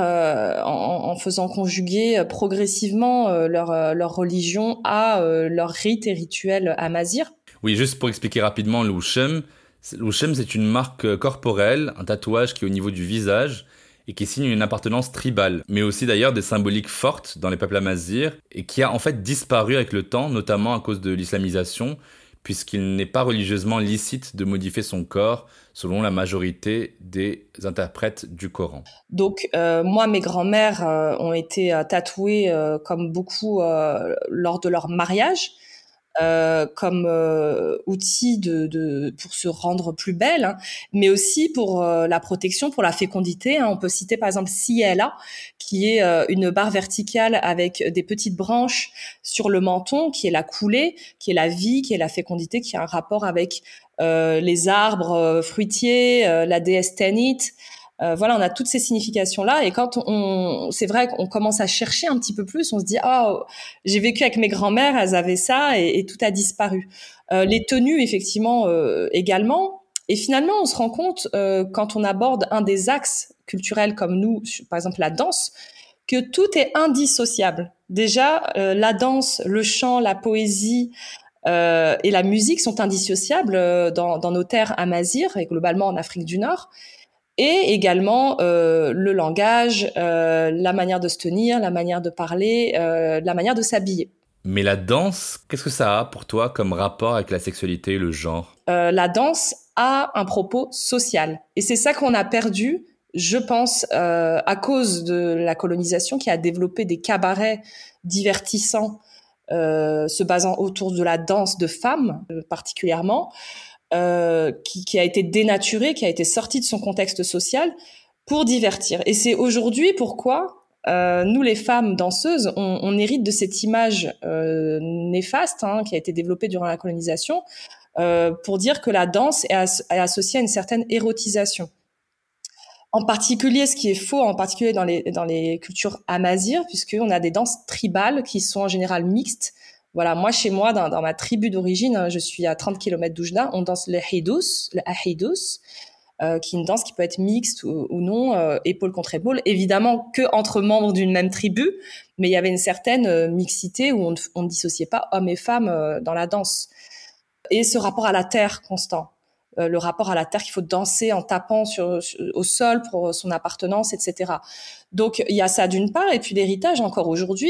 en faisant conjuguer progressivement leur religion à leur rite et rituel amazir. Oui, juste pour expliquer rapidement le Houchem, c'est une marque corporelle, un tatouage qui est au niveau du visage, et qui signe une appartenance tribale, mais aussi d'ailleurs des symboliques fortes dans les peuples amazirs, et qui a en fait disparu avec le temps, notamment à cause de l'islamisation, puisqu'il n'est pas religieusement licite de modifier son corps, selon la majorité des interprètes du Coran. Donc moi, mes grands-mères ont été tatouées comme beaucoup lors de leur mariage, comme outil pour se rendre plus belle, hein, mais aussi pour la protection, pour la fécondité. Hein. On peut citer par exemple Siela, qui est une barre verticale avec des petites branches sur le menton, qui est la coulée, qui est la vie, qui est la fécondité, qui a un rapport avec les arbres fruitiers, la déesse Tanit. Voilà, on a toutes ces significations-là. Et quand c'est vrai qu'on commence à chercher un petit peu plus, on se dit, j'ai vécu avec mes grands-mères, elles avaient ça et tout a disparu. Les tenues, effectivement, également. Et finalement, on se rend compte, quand on aborde un des axes culturels comme nous, par exemple la danse, que tout est indissociable. Déjà, la danse, le chant, la poésie, et la musique sont indissociables dans nos terres amazirs et globalement en Afrique du Nord. Et également le langage, la manière de se tenir, la manière de parler, la manière de s'habiller. Mais la danse, qu'est-ce que ça a pour toi comme rapport avec la sexualité et le genre? La danse a un propos social. Et c'est ça qu'on a perdu, je pense, à cause de la colonisation qui a développé des cabarets divertissants se basant autour de la danse de femmes particulièrement. Qui a été dénaturé, qui a été sorti de son contexte social pour divertir. Et c'est aujourd'hui pourquoi nous, les femmes danseuses, on hérite de cette image néfaste qui a été développée durant la colonisation pour dire que la danse est associée à une certaine érotisation. En particulier, ce qui est faux, en particulier dans les cultures amazirs, puisqu'on a des danses tribales qui sont en général mixtes. Voilà, moi, chez moi, dans ma tribu d'origine, je suis à 30 km d'Oujda, on danse le ahidous, qui est une danse qui peut être mixte ou non, épaule contre épaule. Évidemment que entre membres d'une même tribu, mais il y avait une certaine mixité où on ne dissociait pas hommes et femmes dans la danse. Et ce rapport à la terre constant, le rapport à la terre qu'il faut danser en tapant au sol pour son appartenance, etc. Donc, il y a ça d'une part, et puis l'héritage encore aujourd'hui,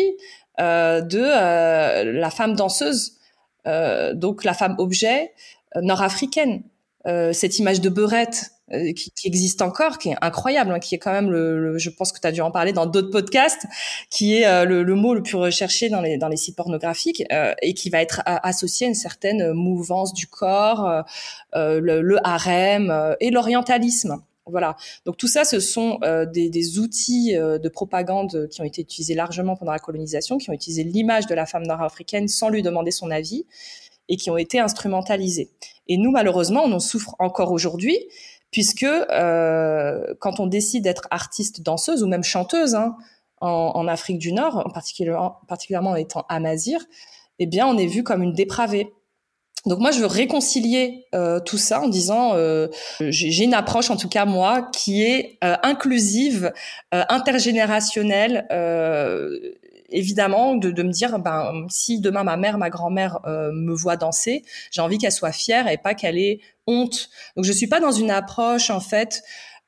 de la femme danseuse, donc la femme objet nord-africaine. cette image de beurette qui existe encore, qui est incroyable, hein, qui est quand même je pense que tu as dû en parler dans d'autres podcasts, qui est le mot le plus recherché dans les sites pornographiques, et qui va être associé à une certaine mouvance du corps, le harem et l'orientalisme. Voilà. Donc tout ça, ce sont des outils de propagande qui ont été utilisés largement pendant la colonisation, qui ont utilisé l'image de la femme nord-africaine sans lui demander son avis et qui ont été instrumentalisés. Et nous, malheureusement, on en souffre encore aujourd'hui, puisque quand on décide d'être artiste danseuse ou même chanteuse, hein, en Afrique du Nord, particulièrement en étant amazigh, eh bien, on est vu comme une dépravée. Donc moi, je veux réconcilier tout ça en disant, j'ai une approche, en tout cas moi, qui est inclusive, intergénérationnelle, évidemment, de me dire, si demain ma mère, ma grand-mère me voit danser, j'ai envie qu'elle soit fière et pas qu'elle ait honte. Donc je suis pas dans une approche en fait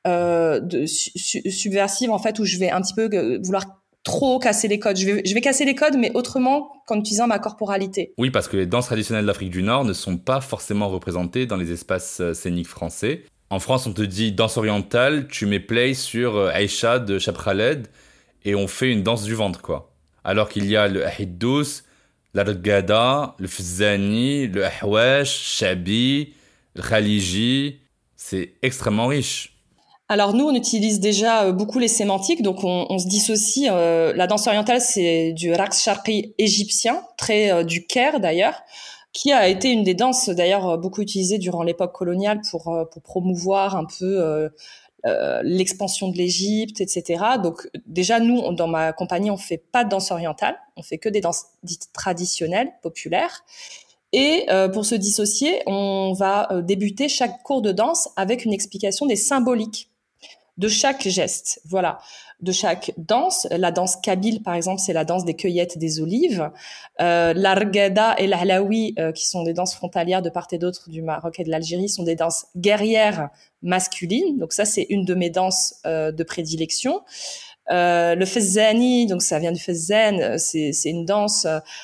subversive en fait où je vais un petit peu vouloir trop casser les codes. Je vais casser les codes, mais autrement qu'en utilisant ma corporalité. Oui, parce que les danses traditionnelles d'Afrique du Nord ne sont pas forcément représentées dans les espaces scéniques français. En France, on te dit danse orientale, tu mets play sur Aïcha de Cheb Khaled et on fait une danse du ventre, quoi. Alors qu'il y a le Ahidous, l'Argada, le Fzani, le Ahwesh, Shabi, le Khaliji. C'est extrêmement riche. Alors nous, on utilise déjà beaucoup les sémantiques, donc on se dissocie. La danse orientale, c'est du raqs sharqi égyptien, très du Caire d'ailleurs, qui a été une des danses d'ailleurs beaucoup utilisées durant l'époque coloniale pour promouvoir un peu l'expansion de l'Égypte, etc. Donc déjà, nous, dans ma compagnie, on fait pas de danse orientale, on fait que des danses dites traditionnelles, populaires. Et pour se dissocier, on va débuter chaque cours de danse avec une explication des symboliques de chaque geste, voilà, de chaque danse. La danse kabyle, par exemple, c'est la danse des cueillettes des olives. L'Argada et l'Ahlaoui, qui sont des danses frontalières de part et d'autre du Maroc et de l'Algérie, sont des danses guerrières masculines. Donc ça, c'est une de mes danses de prédilection. Le Fezzani, donc ça vient du Fezzen, c'est une danse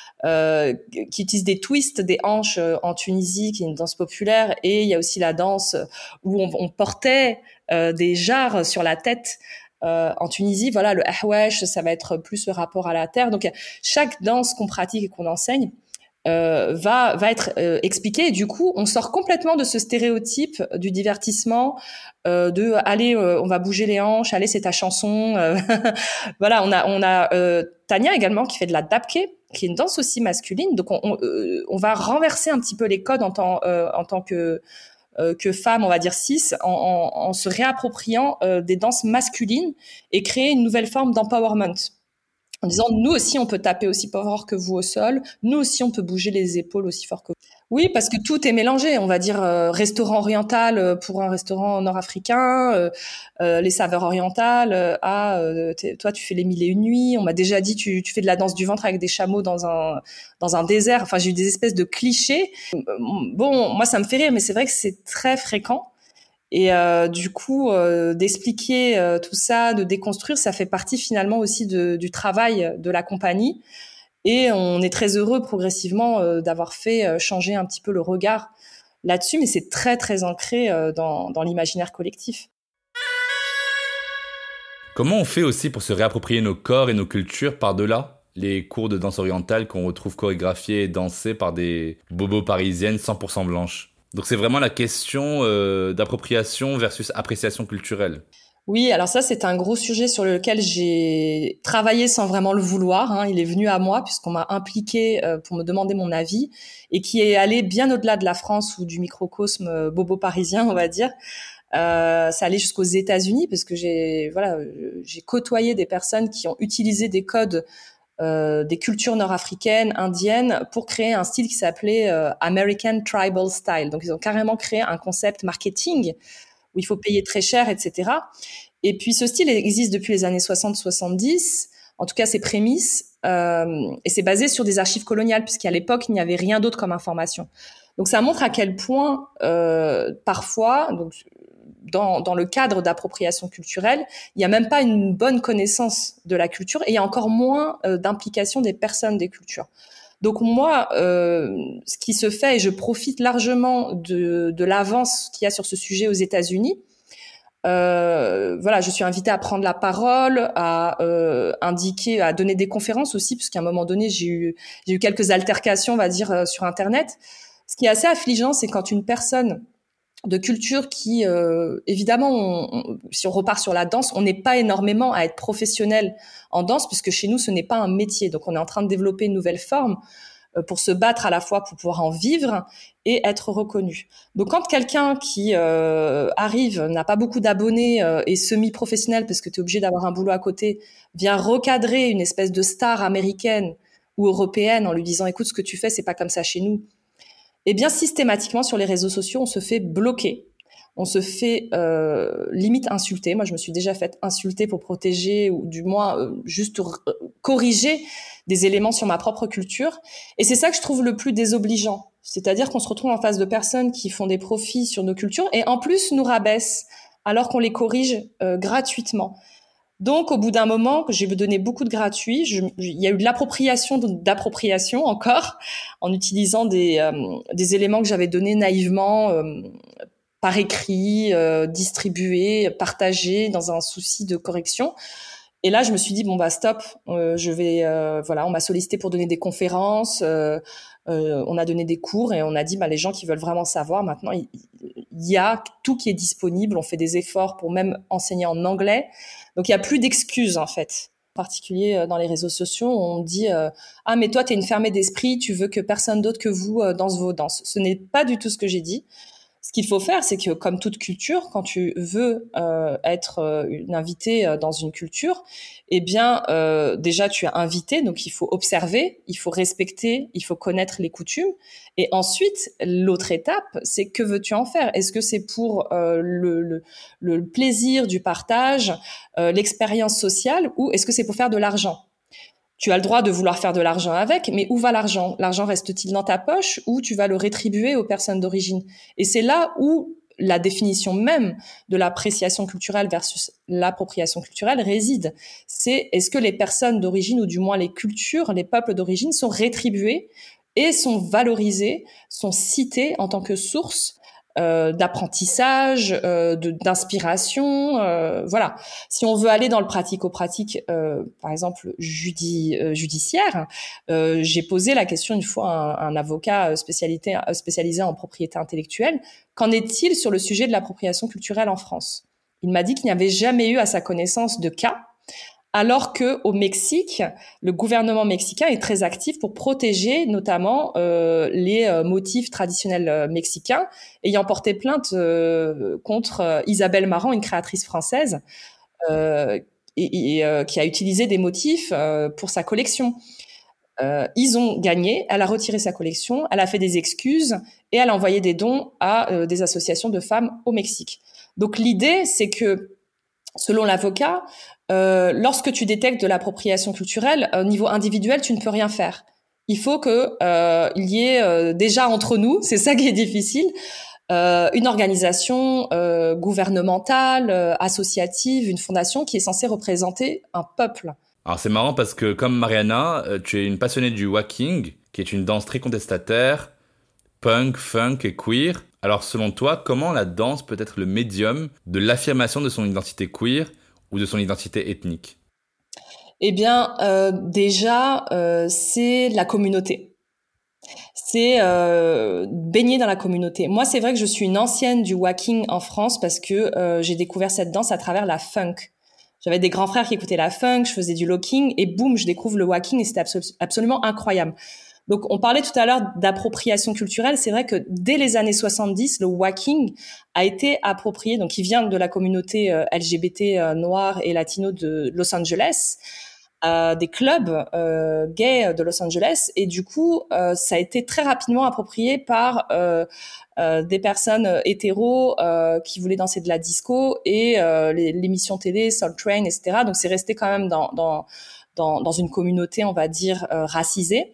qui utilise des twists des hanches en Tunisie, qui est une danse populaire. Et il y a aussi la danse où on portait des jarres sur la tête en Tunisie. Voilà, le ahwesh, ça va être plus le rapport à la terre. Donc chaque danse qu'on pratique et qu'on enseigne va être expliquée. Et du coup, on sort complètement de ce stéréotype du divertissement, de allez, on va bouger les hanches, allez, c'est ta chanson. Voilà, on a Tania également qui fait de la dabke, qui est une danse aussi masculine. Donc on va renverser un petit peu les codes en tant que femme, on va dire cis, en se réappropriant des danses masculines et créer une nouvelle forme d'empowerment. En disant, nous aussi, on peut taper aussi fort que vous au sol. Nous aussi, on peut bouger les épaules aussi fort que vous. Oui, parce que tout est mélangé. On va dire restaurant oriental pour un restaurant nord-africain, les saveurs orientales. Toi, tu fais les mille et une nuits. On m'a déjà dit, tu fais de la danse du ventre avec des chameaux dans un désert. Enfin, j'ai eu des espèces de clichés. Bon, moi, ça me fait rire, mais c'est vrai que c'est très fréquent. Et du coup, d'expliquer tout ça, de déconstruire, ça fait partie finalement aussi du travail de la compagnie. Et on est très heureux progressivement d'avoir fait changer un petit peu le regard là-dessus, mais c'est très très ancré dans l'imaginaire collectif. Comment on fait aussi pour se réapproprier nos corps et nos cultures par-delà les cours de danse orientale qu'on retrouve chorégraphiés et dansés par des bobos parisiennes 100% blanches? Donc c'est vraiment la question d'appropriation versus appréciation culturelle. Oui, alors ça, c'est un gros sujet sur lequel j'ai travaillé sans vraiment le vouloir. Hein. Il est venu à moi puisqu'on m'a impliqué pour me demander mon avis et qui est allé bien au-delà de la France ou du microcosme bobo parisien, on va dire. Ça allait jusqu'aux États-Unis parce que j'ai côtoyé des personnes qui ont utilisé des codes des cultures nord-africaines, indiennes, pour créer un style qui s'appelait American Tribal Style. Donc, ils ont carrément créé un concept marketing où il faut payer très cher, etc. Et puis, ce style existe depuis les années 60-70, en tout cas ses prémices, et c'est basé sur des archives coloniales, puisqu'à l'époque, il n'y avait rien d'autre comme information. Donc, ça montre à quel point, parfois, donc, dans le cadre d'appropriation culturelle, il n'y a même pas une bonne connaissance de la culture et il y a encore moins d'implication des personnes des cultures. Donc moi, ce qui se fait, et je profite largement de l'avance qu'il y a sur ce sujet aux États-Unis. Voilà, je suis invitée à prendre la parole, à indiquer, à donner des conférences aussi, parce qu'à un moment donné, j'ai eu quelques altercations, on va dire, sur Internet. Ce qui est assez affligeant, c'est quand une personne de culture qui, évidemment, si on repart sur la danse, on n'est pas énormément à être professionnel en danse, puisque chez nous, ce n'est pas un métier. Donc, on est en train de développer une nouvelle forme pour se battre à la fois pour pouvoir en vivre et être reconnu. Donc, quand quelqu'un qui arrive, n'a pas beaucoup d'abonnés, est semi-professionnel, parce que tu es obligé d'avoir un boulot à côté, vient recadrer une espèce de star américaine ou européenne en lui disant « Écoute, ce que tu fais, c'est pas comme ça chez nous », eh bien, systématiquement, sur les réseaux sociaux, on se fait bloquer. On se fait limite insulter. Moi, je me suis déjà fait insulter pour protéger ou du moins juste corriger des éléments sur ma propre culture. Et c'est ça que je trouve le plus désobligeant. C'est-à-dire qu'on se retrouve en face de personnes qui font des profits sur nos cultures et en plus nous rabaissent alors qu'on les corrige gratuitement. Donc, au bout d'un moment, j'ai donné beaucoup de gratuit. Il y a eu de d'appropriation encore, en utilisant des éléments que j'avais donnés naïvement, par écrit, distribués, partagés, dans un souci de correction. Et là, je me suis dit bon bah stop, voilà, on m'a sollicité pour donner des conférences, on a donné des cours et on a dit bah les gens qui veulent vraiment savoir maintenant, il y a tout qui est disponible. On fait des efforts pour même enseigner en anglais. Donc il y a plus d'excuses en fait. En particulier dans les réseaux sociaux, on dit ah mais toi t'es une fermée d'esprit, tu veux que personne d'autre que vous danse vos danses. Ce n'est pas du tout ce que j'ai dit. Ce qu'il faut faire, c'est que comme toute culture, quand tu veux être une invitée dans une culture, eh bien déjà tu es invité, donc il faut observer, il faut respecter, il faut connaître les coutumes. Et ensuite, l'autre étape, c'est que veux-tu en faire? Est-ce que c'est pour le plaisir du partage, l'expérience sociale, ou est-ce que c'est pour faire de l'argent? Tu as le droit de vouloir faire de l'argent avec, mais où va l'argent? L'argent reste-t-il dans ta poche ou tu vas le rétribuer aux personnes d'origine? Et c'est là où la définition même de l'appréciation culturelle versus l'appropriation culturelle réside. C'est est-ce que les personnes d'origine, ou du moins les cultures, les peuples d'origine, sont rétribués et sont valorisés, sont cités en tant que source d'apprentissage, d'inspiration, voilà. Si on veut aller dans le pratico-pratique, par exemple judiciaire, j'ai posé la question une fois à un avocat spécialisé en propriété intellectuelle. Qu'en est-il sur le sujet de l'appropriation culturelle en France? Il m'a dit qu'il n'y avait jamais eu à sa connaissance de cas, alors que au Mexique, le gouvernement mexicain est très actif pour protéger notamment les motifs traditionnels mexicains, ayant porté plainte contre Isabelle Marant, une créatrice française, qui a utilisé des motifs pour sa collection. Ils ont gagné, elle a retiré sa collection, elle a fait des excuses et elle a envoyé des dons à des associations de femmes au Mexique. Donc l'idée, c'est que, selon l'avocat, lorsque tu détectes de l'appropriation culturelle, au niveau individuel, tu ne peux rien faire. Il faut que il y ait déjà entre nous, c'est ça qui est difficile, une organisation gouvernementale, associative, une fondation qui est censée représenter un peuple. Alors c'est marrant parce que comme Mariana, tu es une passionnée du walking, qui est une danse très contestataire, punk, funk et queer. Alors selon toi, comment la danse peut être le médium de l'affirmation de son identité queer ou de son identité ethnique? Eh bien, déjà, c'est la communauté. C'est baigner dans la communauté. Moi, c'est vrai que je suis une ancienne du walking en France parce que j'ai découvert cette danse à travers la funk. J'avais des grands frères qui écoutaient la funk, je faisais du locking et boum, je découvre le walking et c'était absolument incroyable. Donc, on parlait tout à l'heure d'appropriation culturelle. C'est vrai que dès les années 70, le walking a été approprié. Donc, il vient de la communauté LGBT noire et latino de Los Angeles, des clubs gays de Los Angeles. Et du coup, ça a été très rapidement approprié par des personnes hétéros qui voulaient danser de la disco et l'émission télé Soul Train, etc. Donc, c'est resté quand même dans une communauté, on va dire, racisée.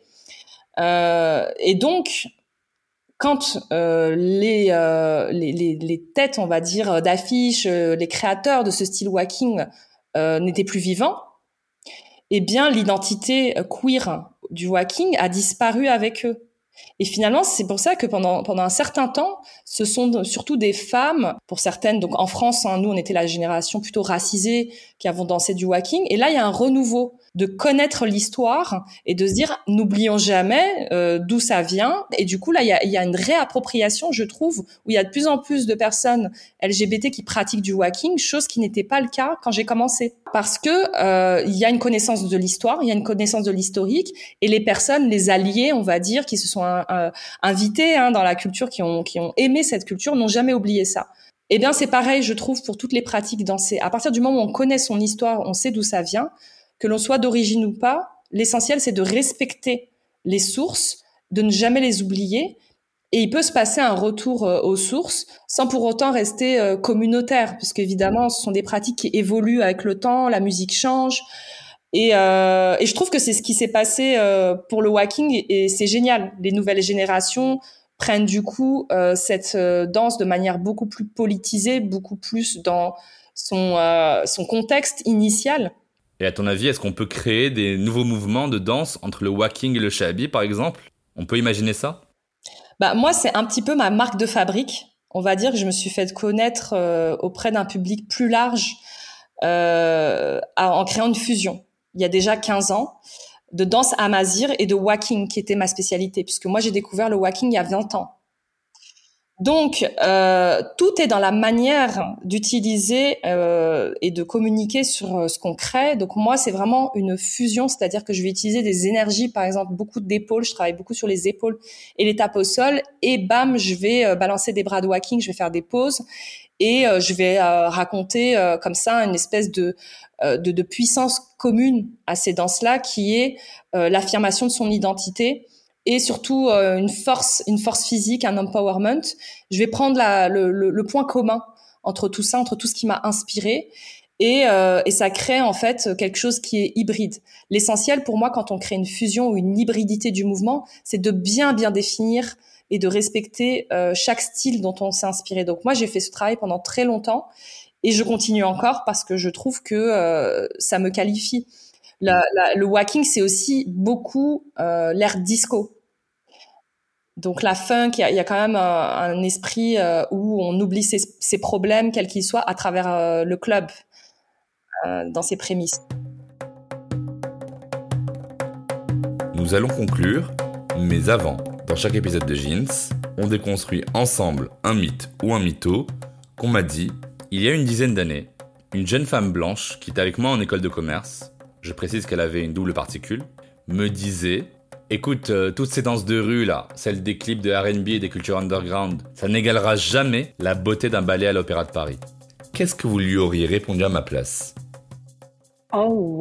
Et donc, quand les têtes, on va dire, d'affiches, les créateurs de ce style walking n'étaient plus vivants, eh bien, l'identité queer du walking a disparu avec eux. Et finalement, c'est pour ça que pendant un certain temps, ce sont surtout des femmes, pour certaines, donc en France, nous, on était la génération plutôt racisée qui avons dansé du walking. Et là, il y a un renouveau de connaître l'histoire et de se dire, n'oublions jamais d'où ça vient. Et du coup, là, il y a une réappropriation, je trouve, où il y a de plus en plus de personnes LGBT qui pratiquent du walking, chose qui n'était pas le cas quand j'ai commencé. Parce que il y a une connaissance de l'histoire, il y a une connaissance de l'historique, et les personnes, les alliés, on va dire, qui se sont invités dans la culture, qui ont aimé cette culture, n'ont jamais oublié ça. Eh bien, c'est pareil, je trouve, pour toutes les pratiques dansées. À partir du moment où on connaît son histoire, on sait d'où ça vient, que l'on soit d'origine ou pas, l'essentiel, c'est de respecter les sources, de ne jamais les oublier. Et il peut se passer un retour aux sources sans pour autant rester communautaire, puisque évidemment, ce sont des pratiques qui évoluent avec le temps, la musique change. Et je trouve que c'est ce qui s'est passé pour le walking, et c'est génial. Les nouvelles générations prennent du coup cette danse de manière beaucoup plus politisée, beaucoup plus dans son contexte initial. Et à ton avis, est-ce qu'on peut créer des nouveaux mouvements de danse entre le walking et le shabi, par exemple ? On peut imaginer ça ? Moi, c'est un petit peu ma marque de fabrique. On va dire que je me suis fait connaître auprès d'un public plus large en créant une fusion. Il y a déjà 15 ans, de danse amazigh et de walking, qui était ma spécialité, puisque moi, j'ai découvert le walking il y a 20 ans. Donc, tout est dans la manière d'utiliser et de communiquer sur ce qu'on crée. Donc, moi, c'est vraiment une fusion, c'est-à-dire que je vais utiliser des énergies, par exemple, beaucoup d'épaules. Je travaille beaucoup sur les épaules et les tapes au sol. Et bam, je vais balancer des bras de walking, je vais faire des pauses. Et je vais raconter comme ça une espèce de puissance commune à ces danses-là, qui est l'affirmation de son identité. Et surtout une force physique, un empowerment. Je vais prendre le point commun entre tout ça, entre tout ce qui m'a inspiré, et ça crée en fait quelque chose qui est hybride. L'essentiel pour moi, quand on crée une fusion ou une hybridité du mouvement, c'est de bien définir et de respecter chaque style dont on s'est inspiré. Donc moi, j'ai fait ce travail pendant très longtemps, et je continue encore parce que je trouve que ça me qualifie. Le walking, c'est aussi beaucoup l'ère disco. Donc la funk, il y a quand même un esprit où on oublie ses problèmes, quels qu'ils soient, à travers le club, dans ses prémices. Nous allons conclure, mais avant, dans chaque épisode de Jeans, on déconstruit ensemble un mythe ou un mytho qu'on m'a dit, il y a une dizaine d'années, une jeune femme blanche qui était avec moi en école de commerce, je précise qu'elle avait une double particule, me disait « Écoute, toutes ces danses de rue là, celles des clips de R&B et des cultures underground, ça n'égalera jamais la beauté d'un ballet à l'Opéra de Paris. » Qu'est-ce que vous lui auriez répondu à ma place ? Oh,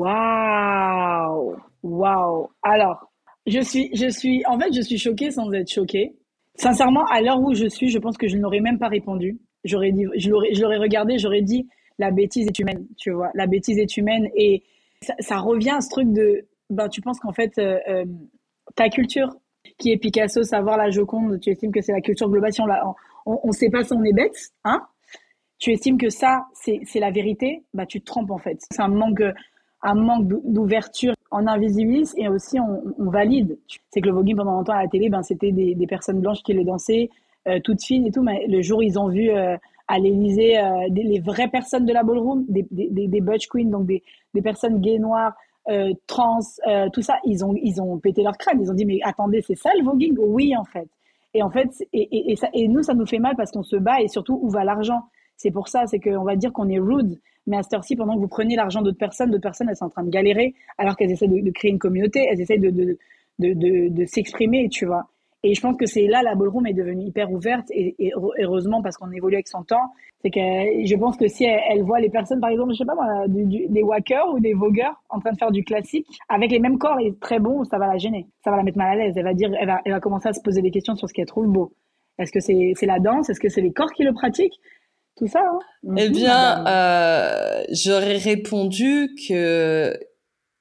waouh. Alors, je suis choquée sans être choquée. Sincèrement, à l'heure où je suis, je pense que je n'aurais même pas répondu. Je l'aurais regardé, j'aurais dit, la bêtise est humaine, tu vois. La bêtise est humaine, et ça revient à ce truc de, tu penses qu'en fait, ta culture, qui est Picasso, savoir la Joconde, tu estimes que c'est la culture globale. Si on sait pas ça, on est bête, hein. Tu estimes que ça, c'est la vérité, tu te trompes en fait. C'est un manque d'ouverture. On invisibilise et aussi on valide. C'est que le voguing pendant longtemps à la télé, c'était des personnes blanches qui les dansaient, toutes fines et tout, mais le jour où ils ont vu à l'Élysée les vraies personnes de la ballroom, des butch queens, donc des personnes gays noires, trans, tout ça, ils ont pété leur crâne. Ils ont dit mais attendez, c'est ça le voguing? Oui en fait. Et en fait, et nous ça nous fait mal parce qu'on se bat, et surtout où va l'argent? C'est pour ça, c'est qu'on va dire qu'on est rude, mais à cette heure-ci, pendant que vous prenez l'argent d'autres personnes, elles sont en train de galérer, alors qu'elles essaient de créer une communauté, elles essaient de s'exprimer, tu vois. Et je pense que c'est là, la ballroom est devenue hyper ouverte, et heureusement, parce qu'on évolue avec son temps. C'est que je pense que si elle voit les personnes, par exemple, je sais pas moi, des wackers ou des vogueurs en train de faire du classique, avec les mêmes corps et très bons, ça va la gêner. Ça va la mettre mal à l'aise. Elle va commencer à se poser des questions sur ce qu'elle trouve beau. Est-ce que c'est la danse? Est-ce que c'est les corps qui le pratiquent? Tout ça, Eh bien, j'aurais répondu que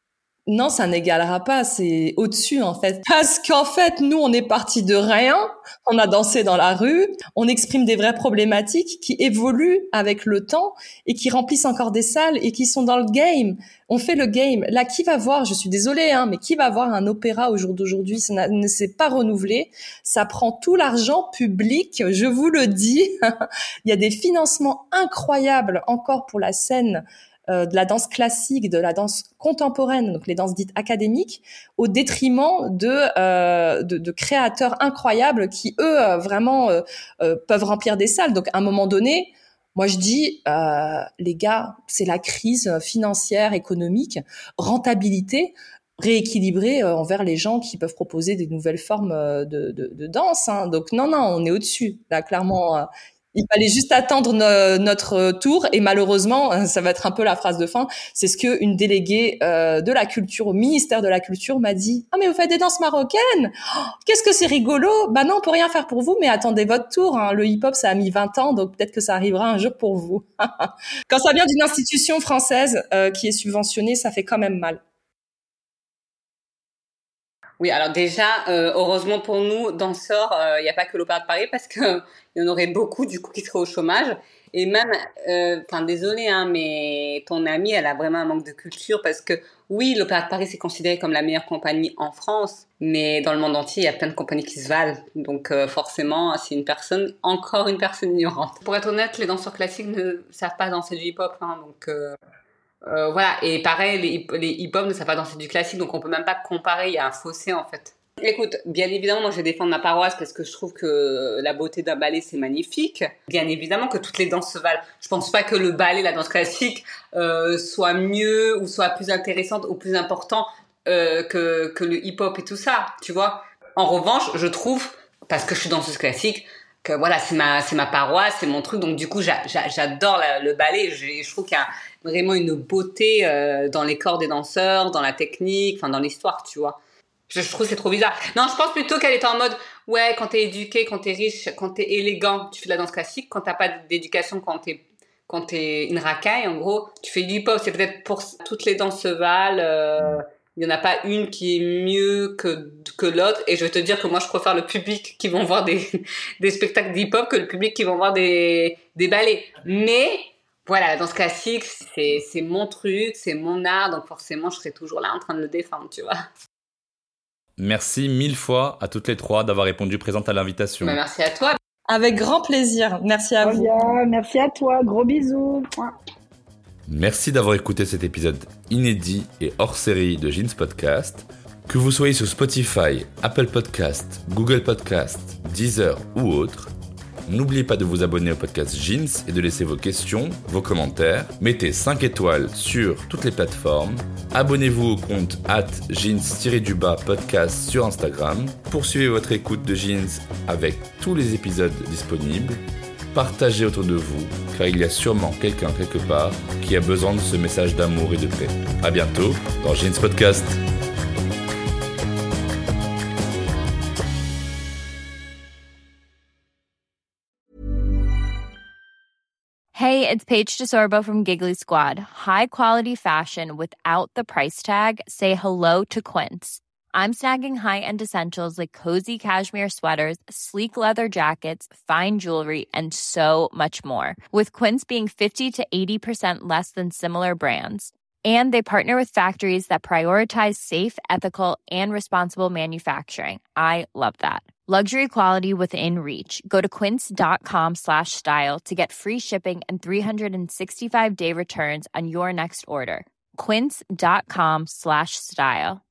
Non, ça n'égalera pas, c'est au-dessus en fait. Parce qu'en fait, nous, on est parti de rien, on a dansé dans la rue, on exprime des vraies problématiques qui évoluent avec le temps et qui remplissent encore des salles et qui sont dans le game. On fait le game. Là, qui va voir, je suis désolée, mais qui va voir un opéra au jour d'aujourd'hui? Ça ne s'est pas renouvelé. Ça prend tout l'argent public, je vous le dis. Il y a des financements incroyables encore pour la scène de la danse classique, de la danse contemporaine, donc les danses dites académiques, au détriment de créateurs incroyables qui, eux, vraiment peuvent remplir des salles. Donc, à un moment donné, moi, je dis, les gars, c'est la crise financière, économique, rentabilité, rééquilibrer envers les gens qui peuvent proposer des nouvelles formes de danse. Hein. Donc, non, on est au-dessus. Là, clairement, il fallait juste attendre notre tour et malheureusement, ça va être un peu la phrase de fin, c'est ce que une déléguée de la culture au ministère de la Culture m'a dit. « Ah mais vous faites des danses marocaines ? Qu'est-ce que c'est rigolo !» Bah non, on peut rien faire pour vous, mais attendez votre tour. Hein. Le hip-hop, ça a mis 20 ans, donc peut-être que ça arrivera un jour pour vous. Quand ça vient d'une institution française qui est subventionnée, ça fait quand même mal. Oui, alors déjà, heureusement pour nous, danseurs, il n'y a pas que l'Opéra de Paris parce que il y en aurait beaucoup du coup qui seraient au chômage. Et même, désolée, mais ton amie, elle a vraiment un manque de culture parce que oui, l'Opéra de Paris c'est considéré comme la meilleure compagnie en France, mais dans le monde entier, il y a plein de compagnies qui se valent. Donc forcément, c'est encore une personne ignorante. Pour être honnête, les danseurs classiques ne savent pas danser du hip-hop, donc. Voilà, et pareil, les hip-hop ne savent pas danser du classique, donc on peut même pas comparer, il y a un fossé en fait. Écoute, bien évidemment, moi je vais défendre ma paroisse parce que je trouve que la beauté d'un ballet c'est magnifique. Bien évidemment que toutes les danses se valent. Je pense pas que le ballet, la danse classique, soit mieux ou soit plus intéressante ou plus important que le hip-hop et tout ça, tu vois. En revanche, je trouve, parce que je suis danseuse classique, que voilà, c'est ma paroisse, c'est mon truc, donc du coup j'adore le ballet. Je trouve qu'il y a vraiment une beauté dans les corps des danseurs, dans la technique, enfin dans l'histoire, tu vois. Je trouve que c'est trop bizarre. Non, je pense plutôt qu'elle est en mode ouais, quand t'es éduqué, quand t'es riche, quand t'es élégant, tu fais de la danse classique. Quand t'as pas d'éducation, quand t'es une racaille, en gros, tu fais du hip-hop. C'est peut-être pour toutes les danses se valent. Il y en a pas une qui est mieux que l'autre. Et je vais te dire que moi, je préfère le public qui vont voir des spectacles d'hip-hop que le public qui vont voir des ballets. Mais voilà, la danse classique, c'est mon truc, c'est mon art. Donc forcément, je serai toujours là en train de le défendre, tu vois. Merci 1000 fois à toutes les trois d'avoir répondu présente à l'invitation. Merci à toi. Avec grand plaisir. Merci à vous. Merci à toi. Gros bisous. Merci d'avoir écouté cet épisode inédit et hors série de Jeans Podcast. Que vous soyez sur Spotify, Apple Podcast, Google Podcast, Deezer ou autre, n'oubliez pas de vous abonner au podcast Jeans et de laisser vos questions, vos commentaires. Mettez 5 étoiles sur toutes les plateformes. Abonnez-vous au compte @jeans-podcast sur Instagram. Poursuivez votre écoute de Jeans avec tous les épisodes disponibles. Partagez autour de vous, car il y a sûrement quelqu'un quelque part qui a besoin de ce message d'amour et de paix. À bientôt dans Jeans Podcast. Hey, it's Paige DeSorbo from Giggly Squad. High quality fashion without the price tag. Say hello to Quince. I'm snagging high-end essentials like cozy cashmere sweaters, sleek leather jackets, fine jewelry, and so much more. With Quince being 50 to 80% less than similar brands. And they partner with factories that prioritize safe, ethical, and responsible manufacturing. I love that. Luxury quality within reach. Go to quince.com/style to get free shipping and 365-day returns on your next order. Quince.com/style.